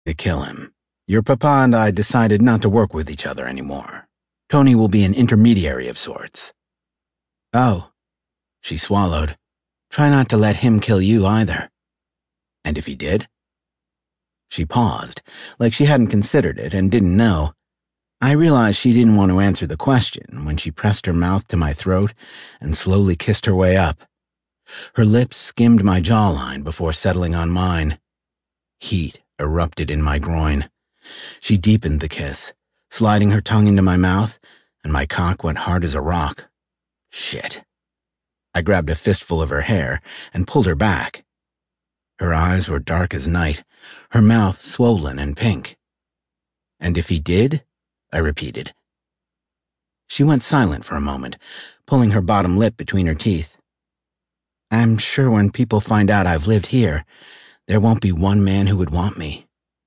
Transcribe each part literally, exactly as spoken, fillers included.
To kill him. Your papa and I decided not to work with each other anymore. Tony will be an intermediary of sorts. Oh, she swallowed. Try not to let him kill you either. And if he did? She paused, like she hadn't considered it and didn't know. I realized she didn't want to answer the question when she pressed her mouth to my throat and slowly kissed her way up. Her lips skimmed my jawline before settling on mine. Heat erupted in my groin. She deepened the kiss, sliding her tongue into my mouth, and my cock went hard as a rock. Shit. I grabbed a fistful of her hair and pulled her back. Her eyes were dark as night, her mouth swollen and pink. And if he did? I repeated. She went silent for a moment, pulling her bottom lip between her teeth. I'm sure when people find out I've lived here, there won't be one man who would want me.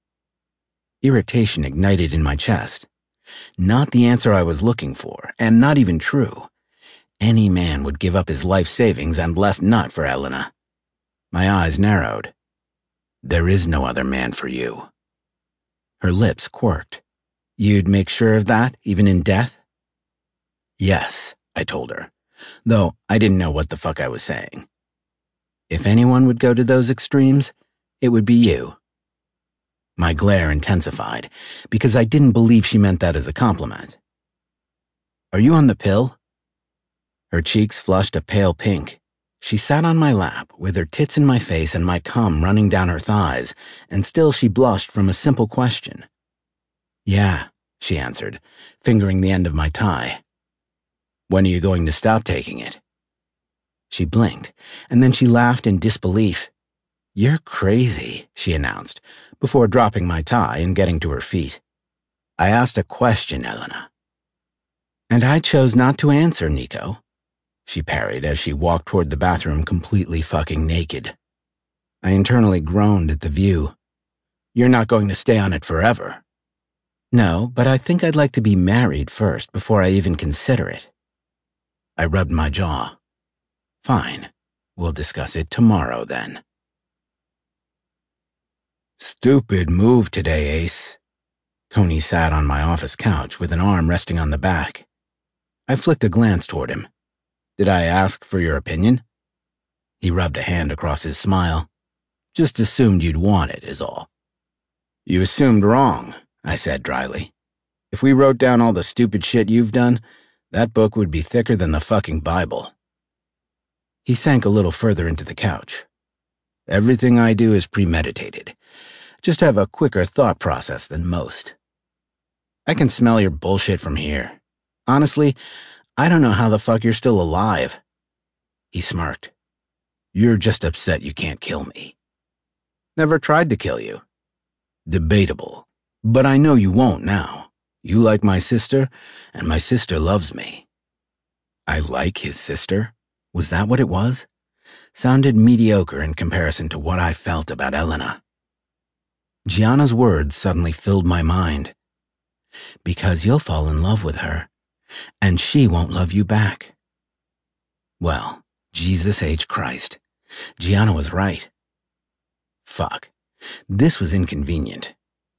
Irritation ignited in my chest. Not the answer I was looking for, and not even true. Any man would give up his life savings and left nut for Elena. My eyes narrowed. There is no other man for you. Her lips quirked. You'd make sure of that, even in death? Yes, I told her, though I didn't know what the fuck I was saying. If anyone would go to those extremes, it would be you. My glare intensified, because I didn't believe she meant that as a compliment. Are you on the pill? Her cheeks flushed a pale pink. She sat on my lap, with her tits in my face and my cum running down her thighs, and still she blushed from a simple question. Yeah, she answered, fingering the end of my tie. When are you going to stop taking it? She blinked, and then she laughed in disbelief. You're crazy, she announced, before dropping my tie and getting to her feet. I asked a question, Elena. And I chose not to answer, Nico, she parried as she walked toward the bathroom completely fucking naked. I internally groaned at the view. You're not going to stay on it forever. No, but I think I'd like to be married first before I even consider it. I rubbed my jaw. Fine. We'll discuss it tomorrow, then. Stupid move today, Ace. Tony sat on my office couch with an arm resting on the back. I flicked a glance toward him. Did I ask for your opinion? He rubbed a hand across his smile. Just assumed you'd want it, is all. You assumed wrong, I said dryly. If we wrote down all the stupid shit you've done, that book would be thicker than the fucking Bible. He sank a little further into the couch. Everything I do is premeditated. Just have a quicker thought process than most. I can smell your bullshit from here. Honestly, I don't know how the fuck you're still alive. He smirked. You're just upset you can't kill me. Never tried to kill you. Debatable. But I know you won't now. You like my sister, and my sister loves me. I like his sister? Was that what it was? Sounded mediocre in comparison to what I felt about Elena. Gianna's words suddenly filled my mind. Because you'll fall in love with her, and she won't love you back. Well, Jesus H. Christ. Gianna was right. Fuck. This was inconvenient.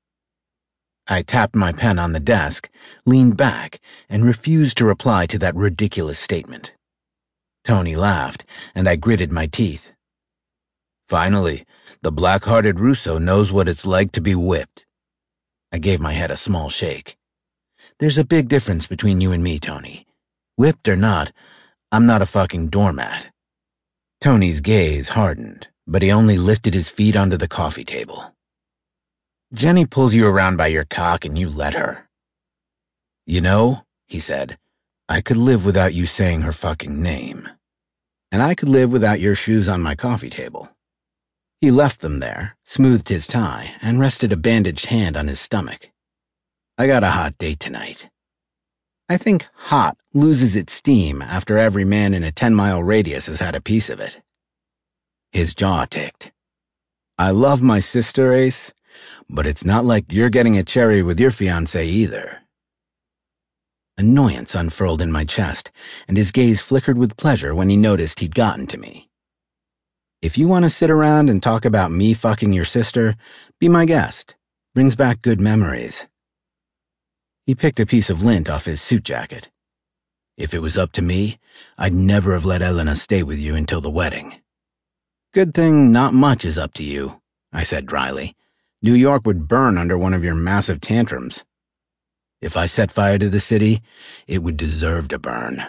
I tapped my pen on the desk, leaned back, and refused to reply to that ridiculous statement. Tony laughed, and I gritted my teeth. Finally, the black-hearted Russo knows what it's like to be whipped. I gave my head a small shake. There's a big difference between you and me, Tony. Whipped or not, I'm not a fucking doormat. Tony's gaze hardened, but he only lifted his feet onto the coffee table. Jenny pulls you around by your cock and you let her. You know, he said, I could live without you saying her fucking name. And I could live without your shoes on my coffee table. He left them there, smoothed his tie, and rested a bandaged hand on his stomach. I got a hot date tonight. I think hot loses its steam after every man in a ten-mile radius has had a piece of it. His jaw ticked. I love my sister, Ace, but it's not like you're getting a cherry with your fiancé either. Annoyance unfurled in my chest, and his gaze flickered with pleasure when he noticed he'd gotten to me. If you want to sit around and talk about me fucking your sister, be my guest. Brings back good memories. He picked a piece of lint off his suit jacket. If it was up to me, I'd never have let Elena stay with you until the wedding. Good thing not much is up to you, I said dryly. New York would burn under one of your massive tantrums. If I set fire to the city, it would deserve to burn.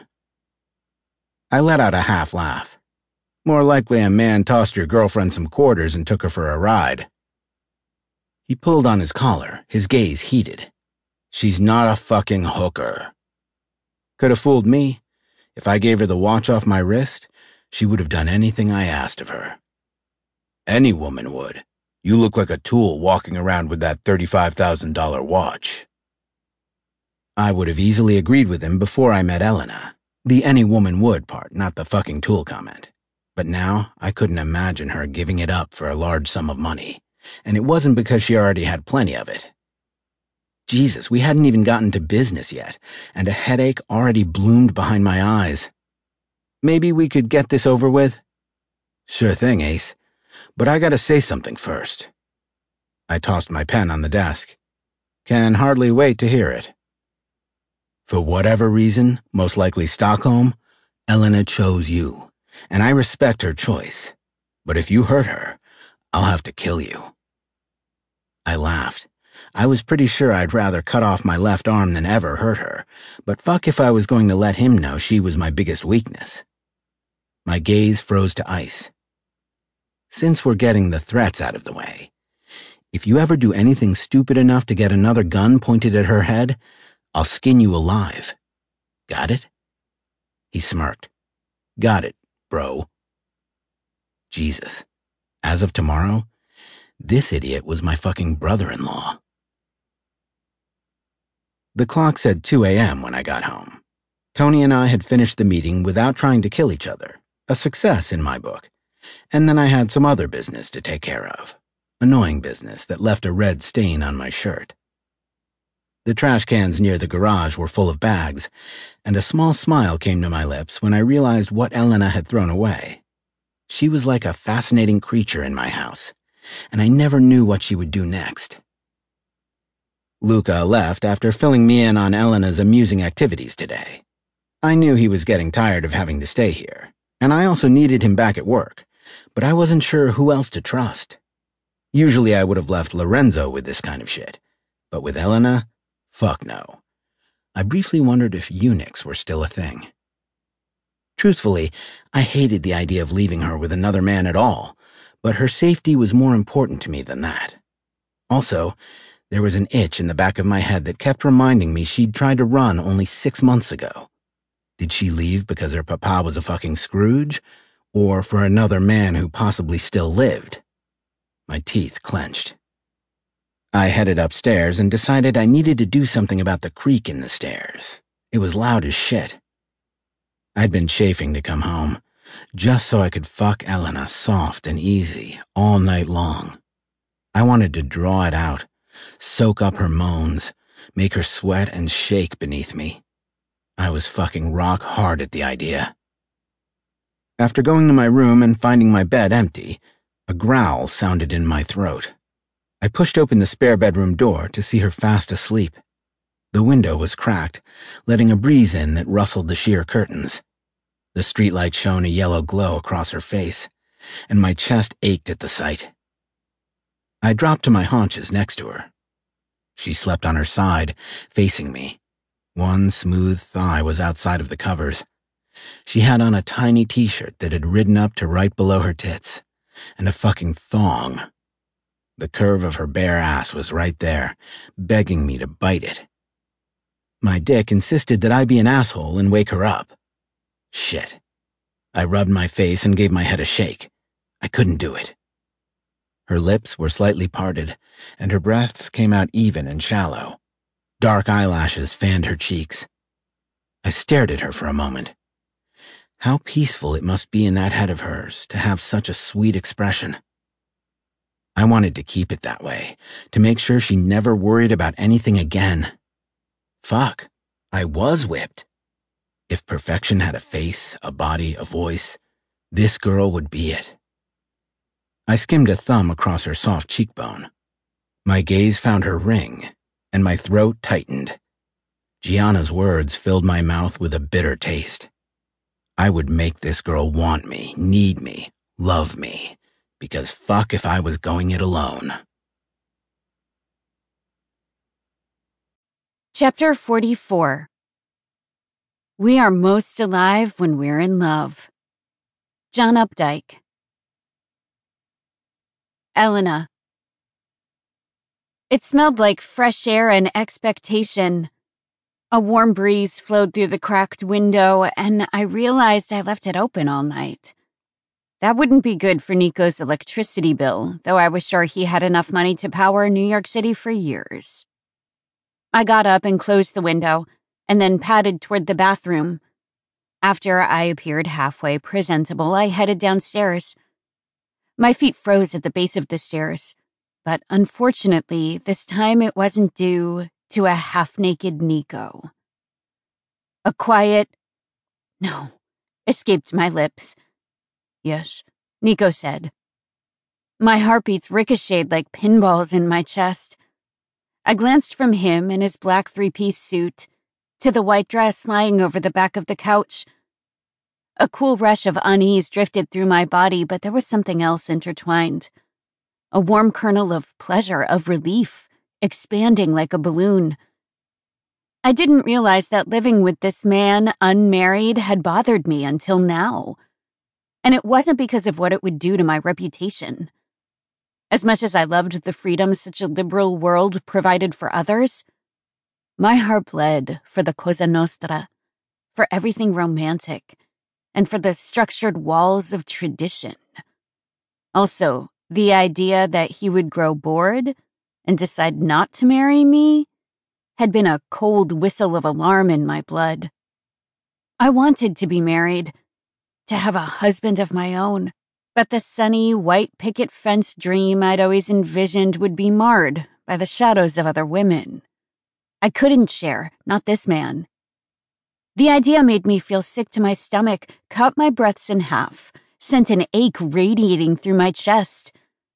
I let out a half laugh. More likely a man tossed your girlfriend some quarters and took her for a ride. He pulled on his collar, his gaze heated. She's not a fucking hooker. Could have fooled me. If I gave her the watch off my wrist, she would have done anything I asked of her. Any woman would. You look like a tool walking around with that thirty-five thousand dollars watch. I would have easily agreed with him before I met Elena. The any woman would part, not the fucking tool comment. But now I couldn't imagine her giving it up for a large sum of money. And it wasn't because she already had plenty of it. Jesus, we hadn't even gotten to business yet, and a headache already bloomed behind my eyes. Maybe we could get this over with? Sure thing, Ace. But I gotta say something first. I tossed my pen on the desk. Can hardly wait to hear it. For whatever reason, most likely Stockholm, Elena chose you, and I respect her choice. But if you hurt her, I'll have to kill you. I laughed. I was pretty sure I'd rather cut off my left arm than ever hurt her, but fuck if I was going to let him know she was my biggest weakness. My gaze froze to ice. Since we're getting the threats out of the way, if you ever do anything stupid enough to get another gun pointed at her head, I'll skin you alive. Got it? He smirked. Got it, bro. Jesus. As of tomorrow, this idiot was my fucking brother-in-law. The clock said two a.m. when I got home. Tony and I had finished the meeting without trying to kill each other, a success in my book. And then I had some other business to take care of, annoying business that left a red stain on my shirt. The trash cans near the garage were full of bags, and a small smile came to my lips when I realized what Elena had thrown away. She was like a fascinating creature in my house, and I never knew what she would do next. Luca left after filling me in on Elena's amusing activities today. I knew he was getting tired of having to stay here, and I also needed him back at work, but I wasn't sure who else to trust. Usually I would have left Lorenzo with this kind of shit, but with Elena, fuck no. I briefly wondered if eunuchs were still a thing. Truthfully, I hated the idea of leaving her with another man at all, but her safety was more important to me than that. Also, there was an itch in the back of my head that kept reminding me she'd tried to run only six months ago. Did she leave because her papa was a fucking Scrooge, or for another man who possibly still lived? My teeth clenched. I headed upstairs and decided I needed to do something about the creak in the stairs. It was loud as shit. I'd been chafing to come home, just so I could fuck Elena soft and easy all night long. I wanted to draw it out, soak up her moans, make her sweat and shake beneath me. I was fucking rock hard at the idea. After going to my room and finding my bed empty, a growl sounded in my throat. I pushed open the spare bedroom door to see her fast asleep. The window was cracked, letting a breeze in that rustled the sheer curtains. The streetlight shone a yellow glow across her face, and my chest ached at the sight. I dropped to my haunches next to her. She slept on her side, facing me. One smooth thigh was outside of the covers. She had on a tiny t-shirt that had ridden up to right below her tits, and a fucking thong. The curve of her bare ass was right there, begging me to bite it. My dick insisted that I be an asshole and wake her up. Shit. I rubbed my face and gave my head a shake. I couldn't do it. Her lips were slightly parted, and her breaths came out even and shallow. Dark eyelashes fanned her cheeks. I stared at her for a moment. How peaceful it must be in that head of hers to have such a sweet expression. I wanted to keep it that way, to make sure she never worried about anything again. Fuck, I was whipped. If perfection had a face, a body, a voice, this girl would be it. I skimmed a thumb across her soft cheekbone. My gaze found her ring, and my throat tightened. Gianna's words filled my mouth with a bitter taste. I would make this girl want me, need me, love me, because fuck if I was going it alone. Chapter forty-four. We are most alive when we're in love. John Updike. Elena. It smelled like fresh air and expectation. A warm breeze flowed through the cracked window, and I realized I left it open all night. That wouldn't be good for Nico's electricity bill, though I was sure he had enough money to power New York City for years. I got up and closed the window, and then padded toward the bathroom. After I appeared halfway presentable, I headed downstairs. My feet froze at the base of the stairs, but unfortunately, this time it wasn't due to a half-naked Nico. A quiet, no, escaped my lips. Yes, Nico said. My heartbeats ricocheted like pinballs in my chest. I glanced from him in his black three-piece suit to the white dress lying over the back of the couch. A cool rush of unease drifted through my body, but there was something else intertwined. A warm kernel of pleasure, of relief, expanding like a balloon. I didn't realize that living with this man, unmarried, had bothered me until now. And it wasn't because of what it would do to my reputation. As much as I loved the freedom such a liberal world provided for others, my heart bled for the Cosa Nostra, for everything romantic, and for the structured walls of tradition. Also, the idea that he would grow bored and decide not to marry me had been a cold whistle of alarm in my blood. I wanted to be married, to have a husband of my own, but the sunny, white picket fence dream I'd always envisioned would be marred by the shadows of other women. I couldn't share, not this man. The idea made me feel sick to my stomach, cut my breaths in half, sent an ache radiating through my chest.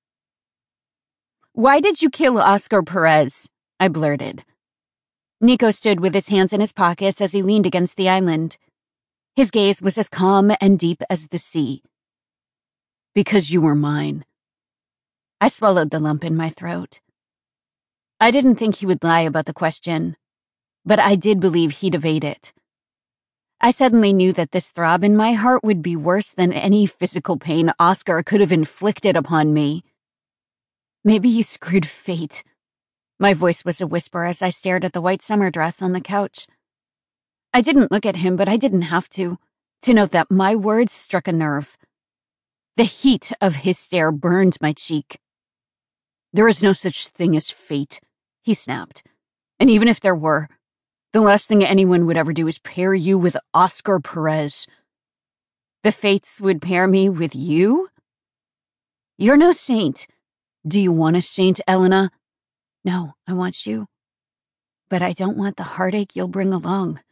"Why did you kill Oscar Perez?" I blurted. Nico stood with his hands in his pockets as he leaned against the island. His gaze was as calm and deep as the sea. "Because you were mine." I swallowed the lump in my throat. I didn't think he would lie about the question, but I did believe he'd evade it. I suddenly knew that this throb in my heart would be worse than any physical pain Oscar could have inflicted upon me. "Maybe you screwed fate." My voice was a whisper as I stared at the white summer dress on the couch. I didn't look at him, but I didn't have to, to note that my words struck a nerve. The heat of his stare burned my cheek. "There is no such thing as fate," he snapped. "And even if there were, the last thing anyone would ever do is pair you with Oscar Perez." "The fates would pair me with you?" "You're no saint. Do you want a saint, Elena?" "No, I want you. But I don't want the heartache you'll bring along."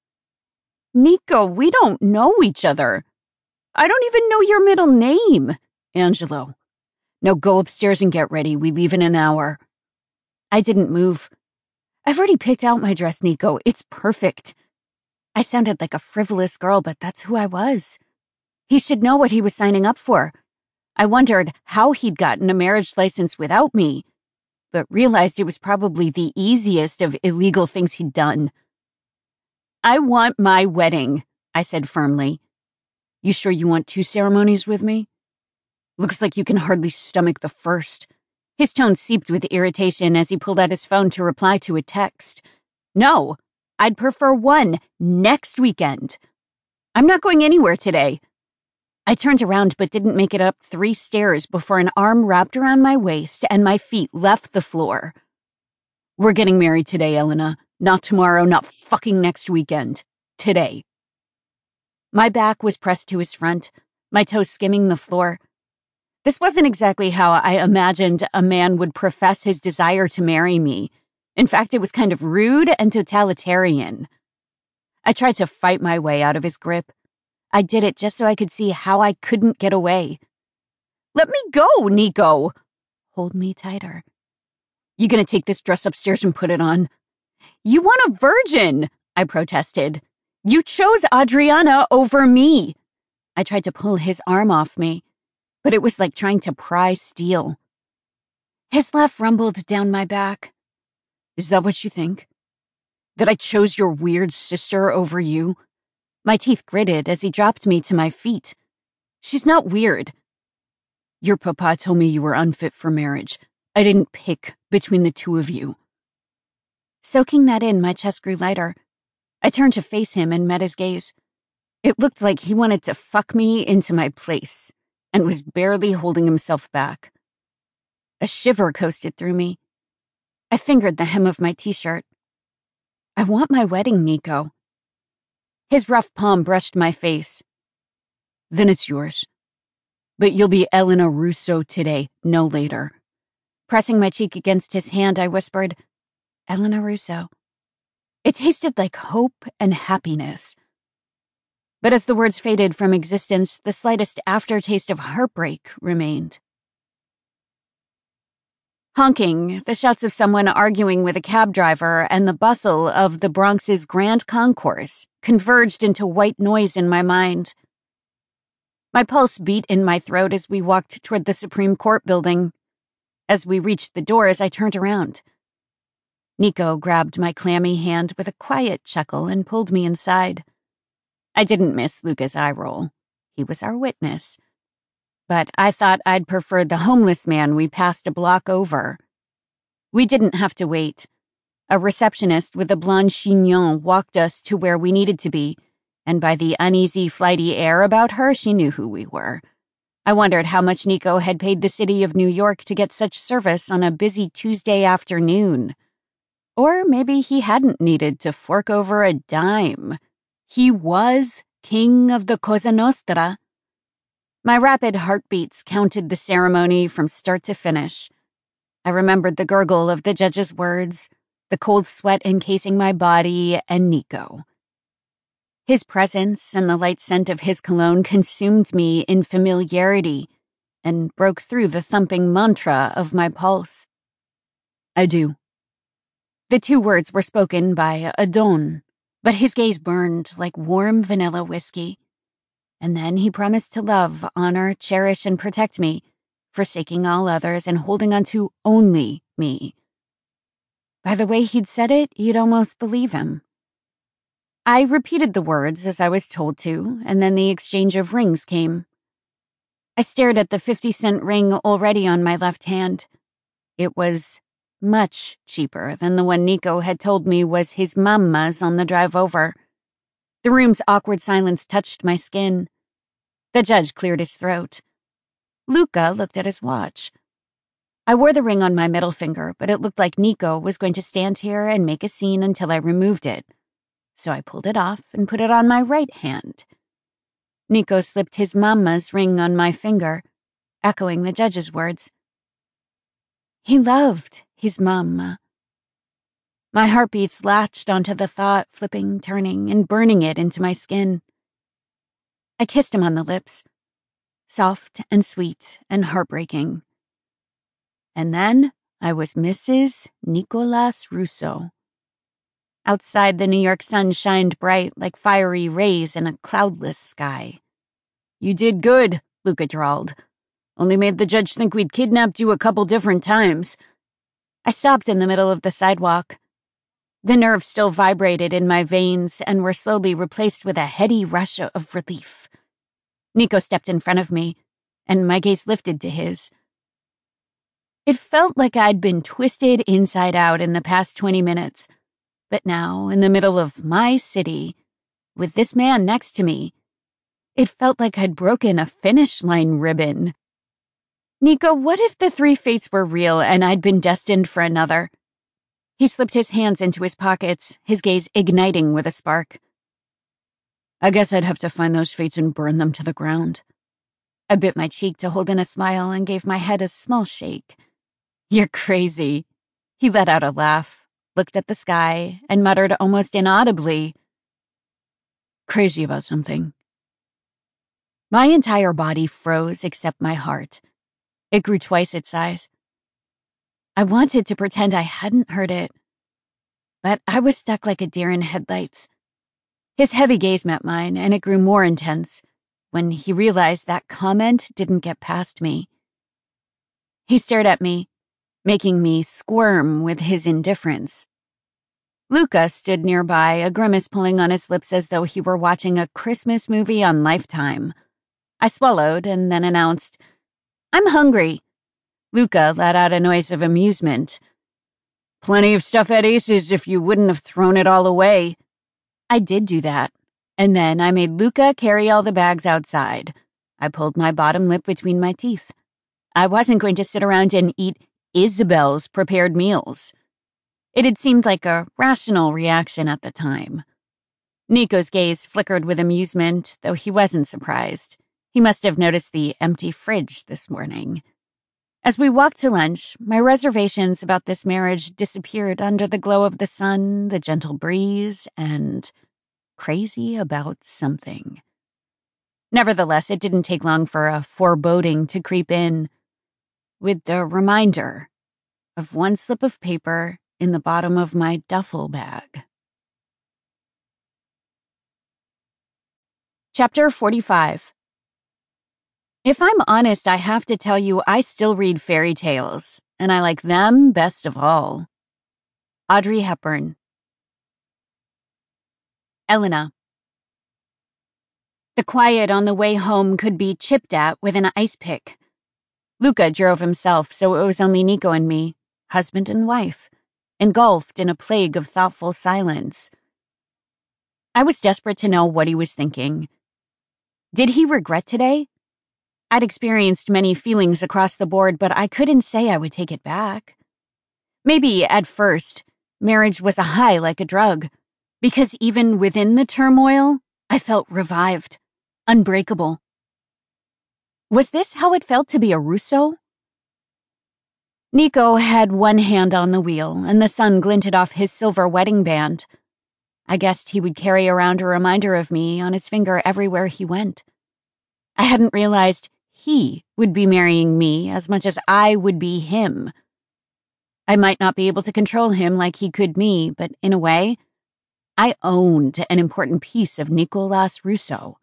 "Nico, we don't know each other. I don't even know your middle name." "Angelo. Now go upstairs and get ready. We leave in an hour." I didn't move. "I've already picked out my dress, Nico. It's perfect." I sounded like a frivolous girl, but that's who I was. He should know what he was signing up for. I wondered how he'd gotten a marriage license without me, but realized it was probably the easiest of illegal things he'd done. "I want my wedding," I said firmly. "You sure you want two ceremonies with me? Looks like you can hardly stomach the first." His tone seeped with irritation as he pulled out his phone to reply to a text. "No, I'd prefer one next weekend. I'm not going anywhere today." I turned around but didn't make it up three stairs before an arm wrapped around my waist and my feet left the floor. "We're getting married today, Elena. Not tomorrow, not fucking next weekend. Today." My back was pressed to his front, my toes skimming the floor. This wasn't exactly how I imagined a man would profess his desire to marry me. In fact, it was kind of rude and totalitarian. I tried to fight my way out of his grip. I did it just so I could see how I couldn't get away. "Let me go, Nico!" "Hold me tighter." You gonna take this dress upstairs and put it on? You want a virgin, I protested. You chose Adriana over me. I tried to pull his arm off me, but it was like trying to pry steel. His laugh rumbled down my back. Is that what you think? That I chose your weird sister over you? My teeth gritted as he dropped me to my feet. She's not weird. Your papa told me you were unfit for marriage. I didn't pick between the two of you. Soaking that in, my chest grew lighter. I turned to face him and met his gaze. It looked like he wanted to fuck me into my place and was barely holding himself back. A shiver coasted through me. I fingered the hem of my t-shirt. I want my wedding, Nico. His rough palm brushed my face. Then it's yours. But you'll be Elena Russo today, no later. Pressing my cheek against his hand, I whispered, Elena Russo. It tasted like hope and happiness. But as the words faded from existence, the slightest aftertaste of heartbreak remained. Honking, the shouts of someone arguing with a cab driver, and the bustle of the Bronx's Grand Concourse converged into white noise in my mind. My pulse beat in my throat as we walked toward the Supreme Court building. As we reached the doors, I turned around. Nico grabbed my clammy hand with a quiet chuckle and pulled me inside. I didn't miss Luca's eye roll. He was our witness. But I thought I'd preferred the homeless man we passed a block over. We didn't have to wait. A receptionist with a blonde chignon walked us to where we needed to be, and by the uneasy, flighty air about her, she knew who we were. I wondered how much Nico had paid the city of New York to get such service on a busy Tuesday afternoon. Or maybe he hadn't needed to fork over a dime. He was king of the Cosa Nostra. My rapid heartbeats counted the ceremony from start to finish. I remembered the gurgle of the judge's words, the cold sweat encasing my body, and Nico. His presence and the light scent of his cologne consumed me in familiarity and broke through the thumping mantra of my pulse. I do. The two words were spoken by a don, but his gaze burned like warm vanilla whiskey. And then he promised to love, honor, cherish, and protect me, forsaking all others and holding on to only me. By the way he'd said it, you'd almost believe him. I repeated the words as I was told to, and then the exchange of rings came. I stared at the fifty-cent ring already on my left hand. It was much cheaper than the one Nico had told me was his mama's on the drive over. The room's awkward silence touched my skin. The judge cleared his throat. Luca looked at his watch. I wore the ring on my middle finger, but it looked like Nico was going to stand here and make a scene until I removed it. So I pulled it off and put it on my right hand. Nico slipped his mama's ring on my finger, echoing the judge's words. He loved his mama. My heartbeats latched onto the thought, flipping, turning, and burning it into my skin. I kissed him on the lips, soft and sweet and heartbreaking. And then I was Missus Nicolas Russo. Outside, the New York sun shined bright like fiery rays in a cloudless sky. You did good, Luca drawled. Only made the judge think we'd kidnapped you a couple different times. I stopped in the middle of the sidewalk. The nerves still vibrated in my veins and were slowly replaced with a heady rush of relief. Nico stepped in front of me, and my gaze lifted to his. It felt like I'd been twisted inside out in the past twenty minutes. But now, in the middle of my city, with this man next to me, it felt like I'd broken a finish line ribbon. Nico, what if the three fates were real and I'd been destined for another? He slipped his hands into his pockets, his gaze igniting with a spark. I guess I'd have to find those fates and burn them to the ground. I bit my cheek to hold in a smile and gave my head a small shake. You're crazy. He let out a laugh, looked at the sky, and muttered almost inaudibly, Crazy about something. My entire body froze except my heart. It grew twice its size. I wanted to pretend I hadn't heard it, but I was stuck like a deer in headlights. His heavy gaze met mine, and it grew more intense when he realized that comment didn't get past me. He stared at me, making me squirm with his indifference. Luca stood nearby, a grimace pulling on his lips as though he were watching a Christmas movie on Lifetime. I swallowed and then announced, "I'm hungry." Luca let out a noise of amusement. "Plenty of stuff at Ace's if you wouldn't have thrown it all away." I did do that, and then I made Luca carry all the bags outside. I pulled my bottom lip between my teeth. I wasn't going to sit around and eat Isabel's prepared meals. It had seemed like a rational reaction at the time. Nico's gaze flickered with amusement, though he wasn't surprised. He must have noticed the empty fridge this morning. As we walked to lunch, my reservations about this marriage disappeared under the glow of the sun, the gentle breeze, and crazy about something. Nevertheless, it didn't take long for a foreboding to creep in, with the reminder of one slip of paper in the bottom of my duffel bag. Chapter forty-five. If I'm honest, I have to tell you I still read fairy tales, and I like them best of all. Audrey Hepburn. Elena. The quiet on the way home could be chipped at with an ice pick. Luca drove himself, so it was only Nico and me, husband and wife, engulfed in a plague of thoughtful silence. I was desperate to know what he was thinking. Did he regret today? I'd experienced many feelings across the board, but I couldn't say I would take it back. Maybe, at first, marriage was a high like a drug, because even within the turmoil, I felt revived, unbreakable. Was this how it felt to be a Russo? Nico had one hand on the wheel, and the sun glinted off his silver wedding band. I guessed he would carry around a reminder of me on his finger everywhere he went. I hadn't realized he would be marrying me as much as I would be him. I might not be able to control him like he could me, but in a way, I owned an important piece of Nicolas Russo.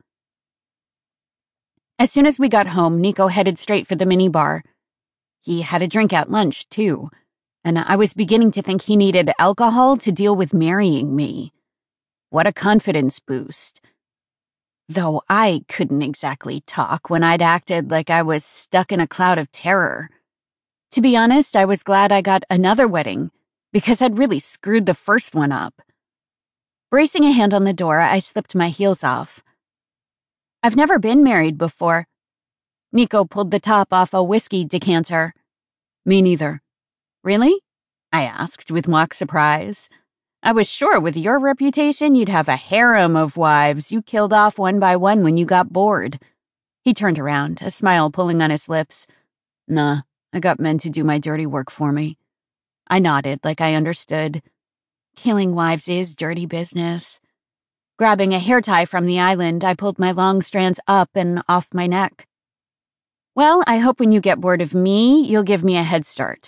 As soon as we got home, Nico headed straight for the minibar. He had a drink at lunch, too, and I was beginning to think he needed alcohol to deal with marrying me. What a confidence boost. Though I couldn't exactly talk when I'd acted like I was stuck in a cloud of terror. To be honest, I was glad I got another wedding, because I'd really screwed the first one up. Bracing a hand on the door, I slipped my heels off. I've never been married before. Nico pulled the top off a whiskey decanter. Me neither. Really? I asked with mock surprise. I was sure with your reputation you'd have a harem of wives you killed off one by one when you got bored. He turned around, a smile pulling on his lips. Nah, I got men to do my dirty work for me. I nodded like I understood. Killing wives is dirty business. Grabbing a hair tie from the island, I pulled my long strands up and off my neck. Well, I hope when you get bored of me, you'll give me a head start.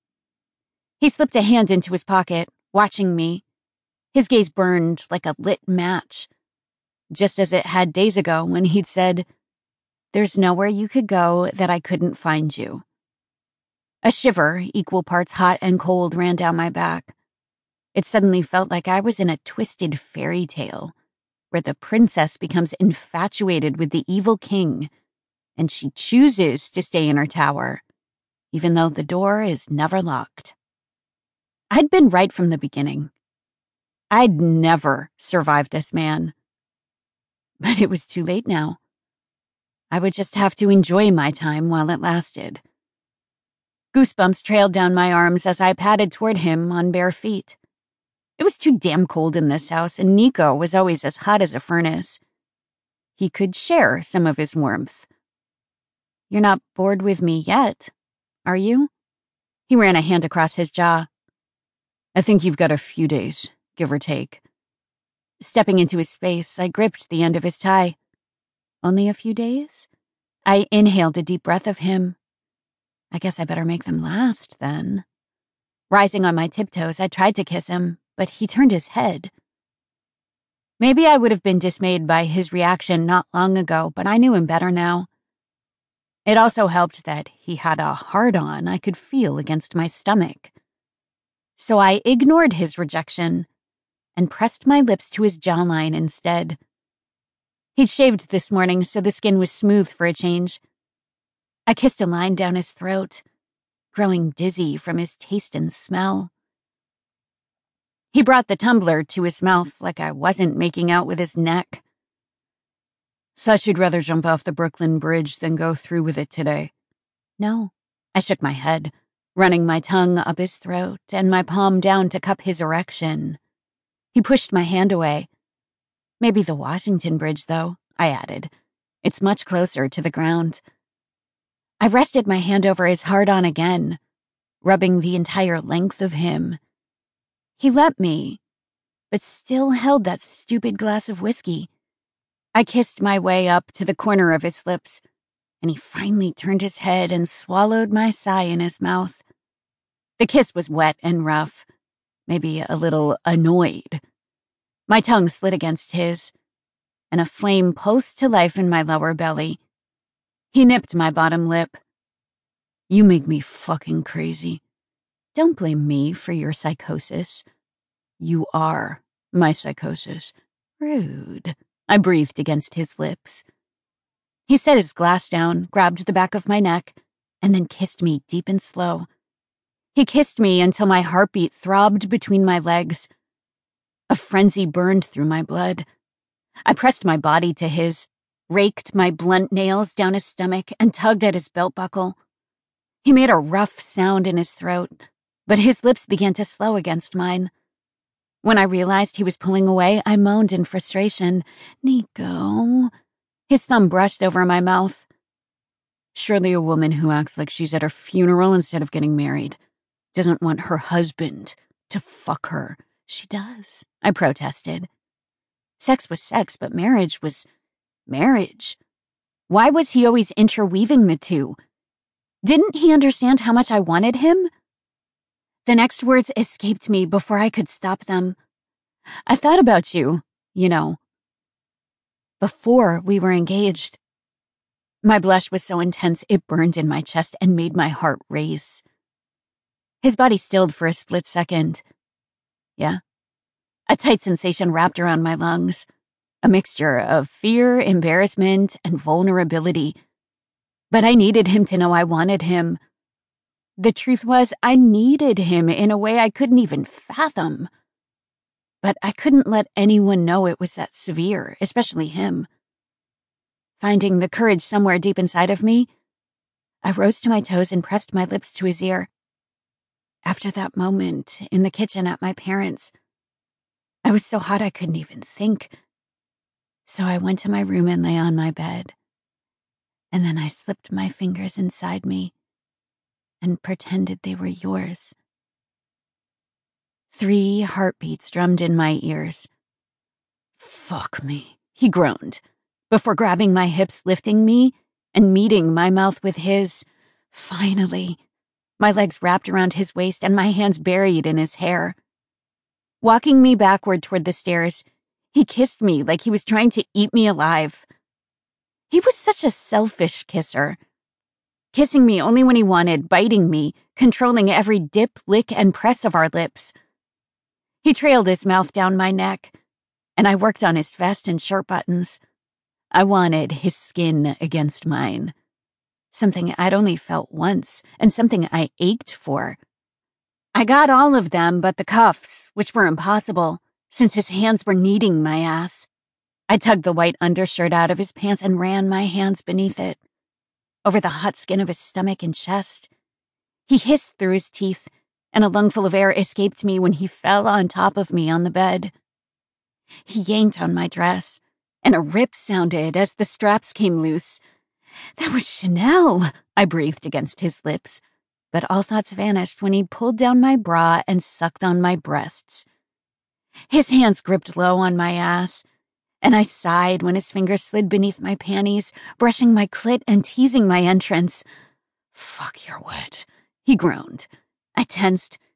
He slipped a hand into his pocket, watching me. His gaze burned like a lit match, just as it had days ago when he'd said, "There's nowhere you could go that I couldn't find you." A shiver, equal parts hot and cold, ran down my back. It suddenly felt like I was in a twisted fairy tale, where the princess becomes infatuated with the evil king, and she chooses to stay in her tower, even though the door is never locked. I'd been right from the beginning. I'd never survive this man. But it was too late now. I would just have to enjoy my time while it lasted. Goosebumps trailed down my arms as I padded toward him on bare feet. It was too damn cold in this house, and Nico was always as hot as a furnace. He could share some of his warmth. You're not bored with me yet, are you? He ran a hand across his jaw. I think you've got a few days, give or take. Stepping into his space, I gripped the end of his tie. Only a few days? I inhaled a deep breath of him. I guess I better make them last, then. Rising on my tiptoes, I tried to kiss him, but he turned his head. Maybe I would have been dismayed by his reaction not long ago, but I knew him better now. It also helped that he had a hard-on I could feel against my stomach. So I ignored his rejection and pressed my lips to his jawline instead. He'd shaved this morning, so the skin was smooth for a change. I kissed a line down his throat, growing dizzy from his taste and smell. He brought the tumbler to his mouth like I wasn't making out with his neck. Thought you'd rather jump off the Brooklyn Bridge than go through with it today. No. I shook my head, running my tongue up his throat and my palm down to cup his erection. He pushed my hand away. Maybe the Washington Bridge, though, I added. It's much closer to the ground. I rested my hand over his hard-on again, rubbing the entire length of him. He let me, but still held that stupid glass of whiskey. I kissed my way up to the corner of his lips, and he finally turned his head and swallowed my sigh in his mouth. The kiss was wet and rough, maybe a little annoyed. My tongue slid against his, and a flame pulsed to life in my lower belly. He nipped my bottom lip. You make me fucking crazy. Don't blame me for your psychosis. You are my psychosis. Rude. I breathed against his lips. He set his glass down, grabbed the back of my neck, and then kissed me deep and slow. He kissed me until my heartbeat throbbed between my legs. A frenzy burned through my blood. I pressed my body to his, raked my blunt nails down his stomach, and tugged at his belt buckle. He made a rough sound in his throat, but his lips began to slow against mine. When I realized he was pulling away, I moaned in frustration. Nico. His thumb brushed over my mouth. Surely a woman who acts like she's at her funeral instead of getting married doesn't want her husband to fuck her. She does, I protested. Sex was sex, but marriage was marriage. Why was he always interweaving the two? Didn't he understand how much I wanted him? The next words escaped me before I could stop them. I thought about you, you know, before we were engaged. My blush was so intense it burned in my chest and made my heart race. His body stilled for a split second. Yeah. A tight sensation wrapped around my lungs, a mixture of fear, embarrassment, and vulnerability. But I needed him to know I wanted him. The truth was, I needed him in a way I couldn't even fathom. But I couldn't let anyone know it was that severe, especially him. Finding the courage somewhere deep inside of me, I rose to my toes and pressed my lips to his ear. After that moment in the kitchen at my parents', I was so hot I couldn't even think. So I went to my room and lay on my bed. And then I slipped my fingers inside me and pretended they were yours. Three heartbeats drummed in my ears. Fuck me, he groaned, before grabbing my hips, lifting me, and meeting my mouth with his. Finally, my legs wrapped around his waist and my hands buried in his hair. Walking me backward toward the stairs, he kissed me like he was trying to eat me alive. He was such a selfish kisser. Kissing me only when he wanted, biting me, controlling every dip, lick, and press of our lips. He trailed his mouth down my neck, and I worked on his vest and shirt buttons. I wanted his skin against mine. Something I'd only felt once, and something I ached for. I got all of them but the cuffs, which were impossible, since his hands were kneading my ass. I tugged the white undershirt out of his pants and ran my hands beneath it, over the hot skin of his stomach and chest. He hissed through his teeth, and a lungful of air escaped me when he fell on top of me on the bed. He yanked on my dress, and a rip sounded as the straps came loose. That was Chanel, I breathed against his lips, but all thoughts vanished when he pulled down my bra and sucked on my breasts. His hands gripped low on my ass, and I sighed when his fingers slid beneath my panties, brushing my clit and teasing my entrance. Fuck, you're wet, he groaned. I tensed,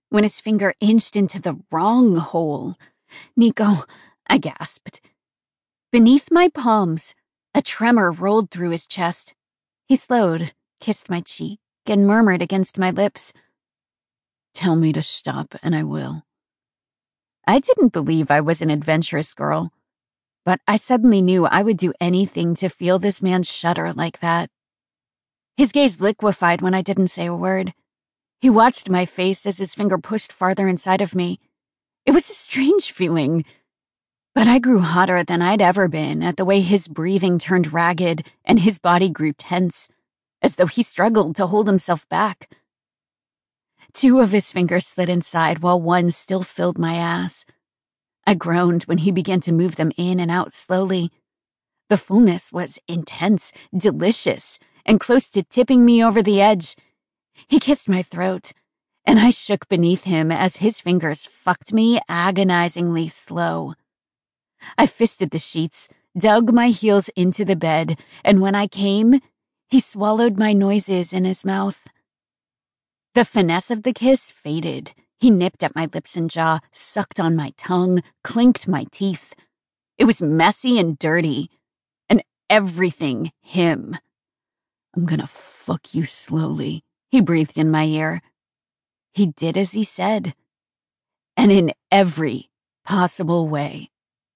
when his finger inched into the wrong hole. "Nico," I gasped. Beneath my palms, a tremor rolled through his chest. He slowed, kissed my cheek, and murmured against my lips, "Tell me to stop, and I will." I didn't believe I was an adventurous girl, but I suddenly knew I would do anything to feel this man shudder like that. His gaze liquefied when I didn't say a word. He watched my face as his finger pushed farther inside of me. It was a strange feeling, but I grew hotter than I'd ever been at the way his breathing turned ragged and his body grew tense, as though he struggled to hold himself back. Two of his fingers slid inside while one still filled my ass. I groaned when he began to move them in and out slowly. The fullness was intense, delicious, and close to tipping me over the edge. He kissed my throat, and I shook beneath him as his fingers fucked me agonizingly slow. I fisted the sheets, dug my heels into the bed, and when I came, he swallowed my noises in his mouth. The finesse of the kiss faded. He nipped at my lips and jaw, sucked on my tongue, clinked my teeth. It was messy and dirty, and everything him. "I'm gonna fuck you slowly," he breathed in my ear. He did as he said, and in every possible way.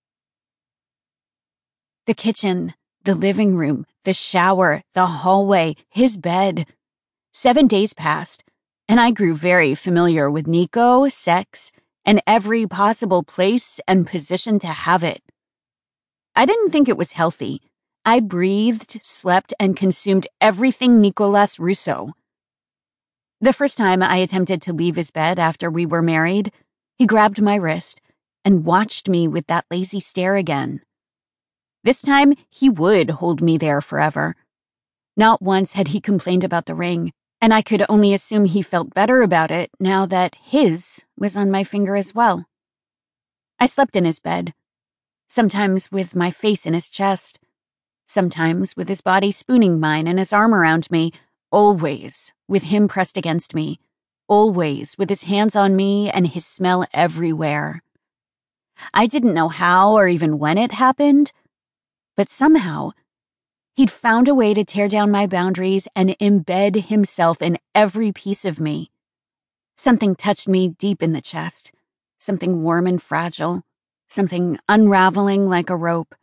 The kitchen, the living room, the shower, the hallway, his bed. Seven days passed, and I grew very familiar with Nico, sex, and every possible place and position to have it. I didn't think it was healthy. I breathed, slept, and consumed everything Nicolas Russo. The first time I attempted to leave his bed after we were married, he grabbed my wrist and watched me with that lazy stare again. This time, he would hold me there forever. Not once had he complained about the ring, and I could only assume he felt better about it now that his was on my finger as well. I slept in his bed, sometimes with my face in his chest, sometimes with his body spooning mine and his arm around me, always with him pressed against me, always with his hands on me and his smell everywhere. I didn't know how or even when it happened, but somehow, he'd found a way to tear down my boundaries and embed himself in every piece of me. Something touched me deep in the chest, something warm and fragile, something unraveling like a rope.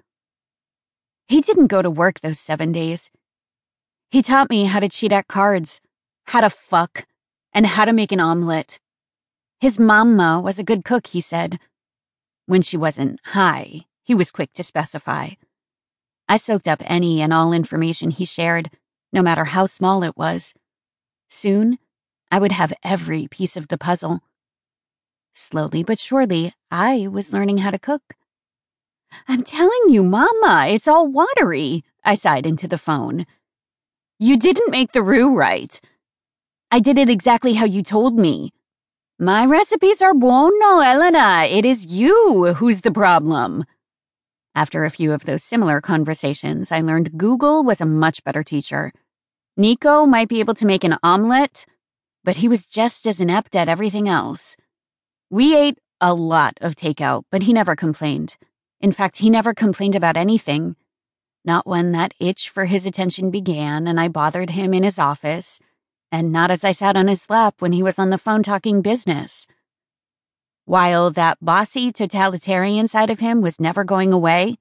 He didn't go to work those seven days. He taught me how to cheat at cards, how to fuck, and how to make an omelet. His mama was a good cook, he said. When she wasn't high, he was quick to specify. I soaked up any and all information he shared, no matter how small it was. Soon, I would have every piece of the puzzle. Slowly but surely, I was learning how to cook. "I'm telling you, Mama, it's all watery," I sighed into the phone. "You didn't make the roux right." "I did it exactly how you told me." "My recipes are buono, Elena. It is you who's the problem." After a few of those similar conversations, I learned Google was a much better teacher. Nico might be able to make an omelet, but he was just as inept at everything else. We ate a lot of takeout, but he never complained. In fact, he never complained about anything. Not when that itch for his attention began and I bothered him in his office, and not as I sat on his lap when he was on the phone talking business. While that bossy totalitarian side of him was never going away,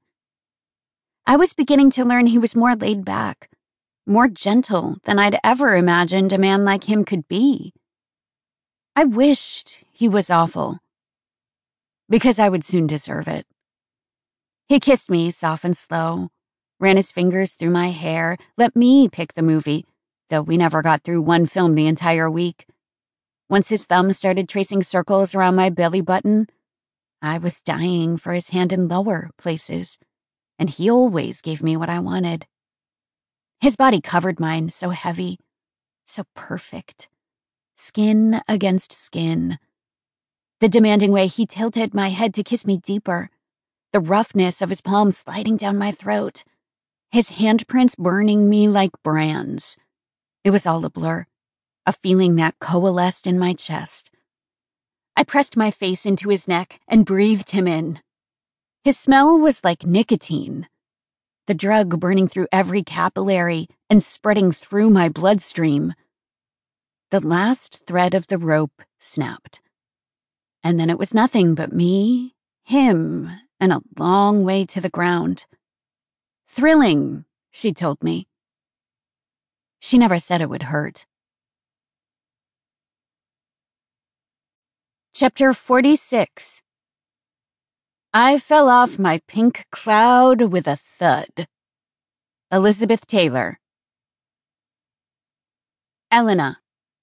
I was beginning to learn he was more laid back, more gentle than I'd ever imagined a man like him could be. I wished he was awful, because I would soon deserve it. He kissed me soft and slow, ran his fingers through my hair, let me pick the movie, though we never got through one film the entire week. Once his thumb started tracing circles around my belly button, I was dying for his hand in lower places, and he always gave me what I wanted. His body covered mine, so heavy, so perfect. Skin against skin. The demanding way he tilted my head to kiss me deeper, the roughness of his palm sliding down my throat, his handprints burning me like brands. It was all a blur, a feeling that coalesced in my chest. I pressed my face into his neck and breathed him in. His smell was like nicotine, the drug burning through every capillary and spreading through my bloodstream. The last thread of the rope snapped. And then it was nothing but me, him, and a long way to the ground. Thrilling, she told me. She never said it would hurt. Chapter forty-six. I fell off my pink cloud with a thud. Elizabeth Taylor. Elena.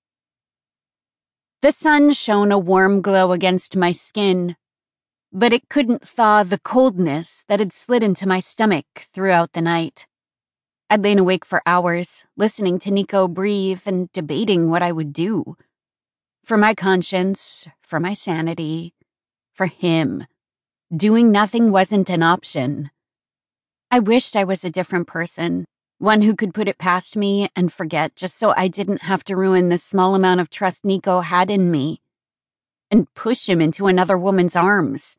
The sun shone a warm glow against my skin, but it couldn't thaw the coldness that had slid into my stomach throughout the night. I'd lain awake for hours, listening to Nico breathe and debating what I would do. For my conscience, for my sanity, for him. Doing nothing wasn't an option. I wished I was a different person, one who could put it past me and forget just so I didn't have to ruin the small amount of trust Nico had in me and push him into another woman's arms.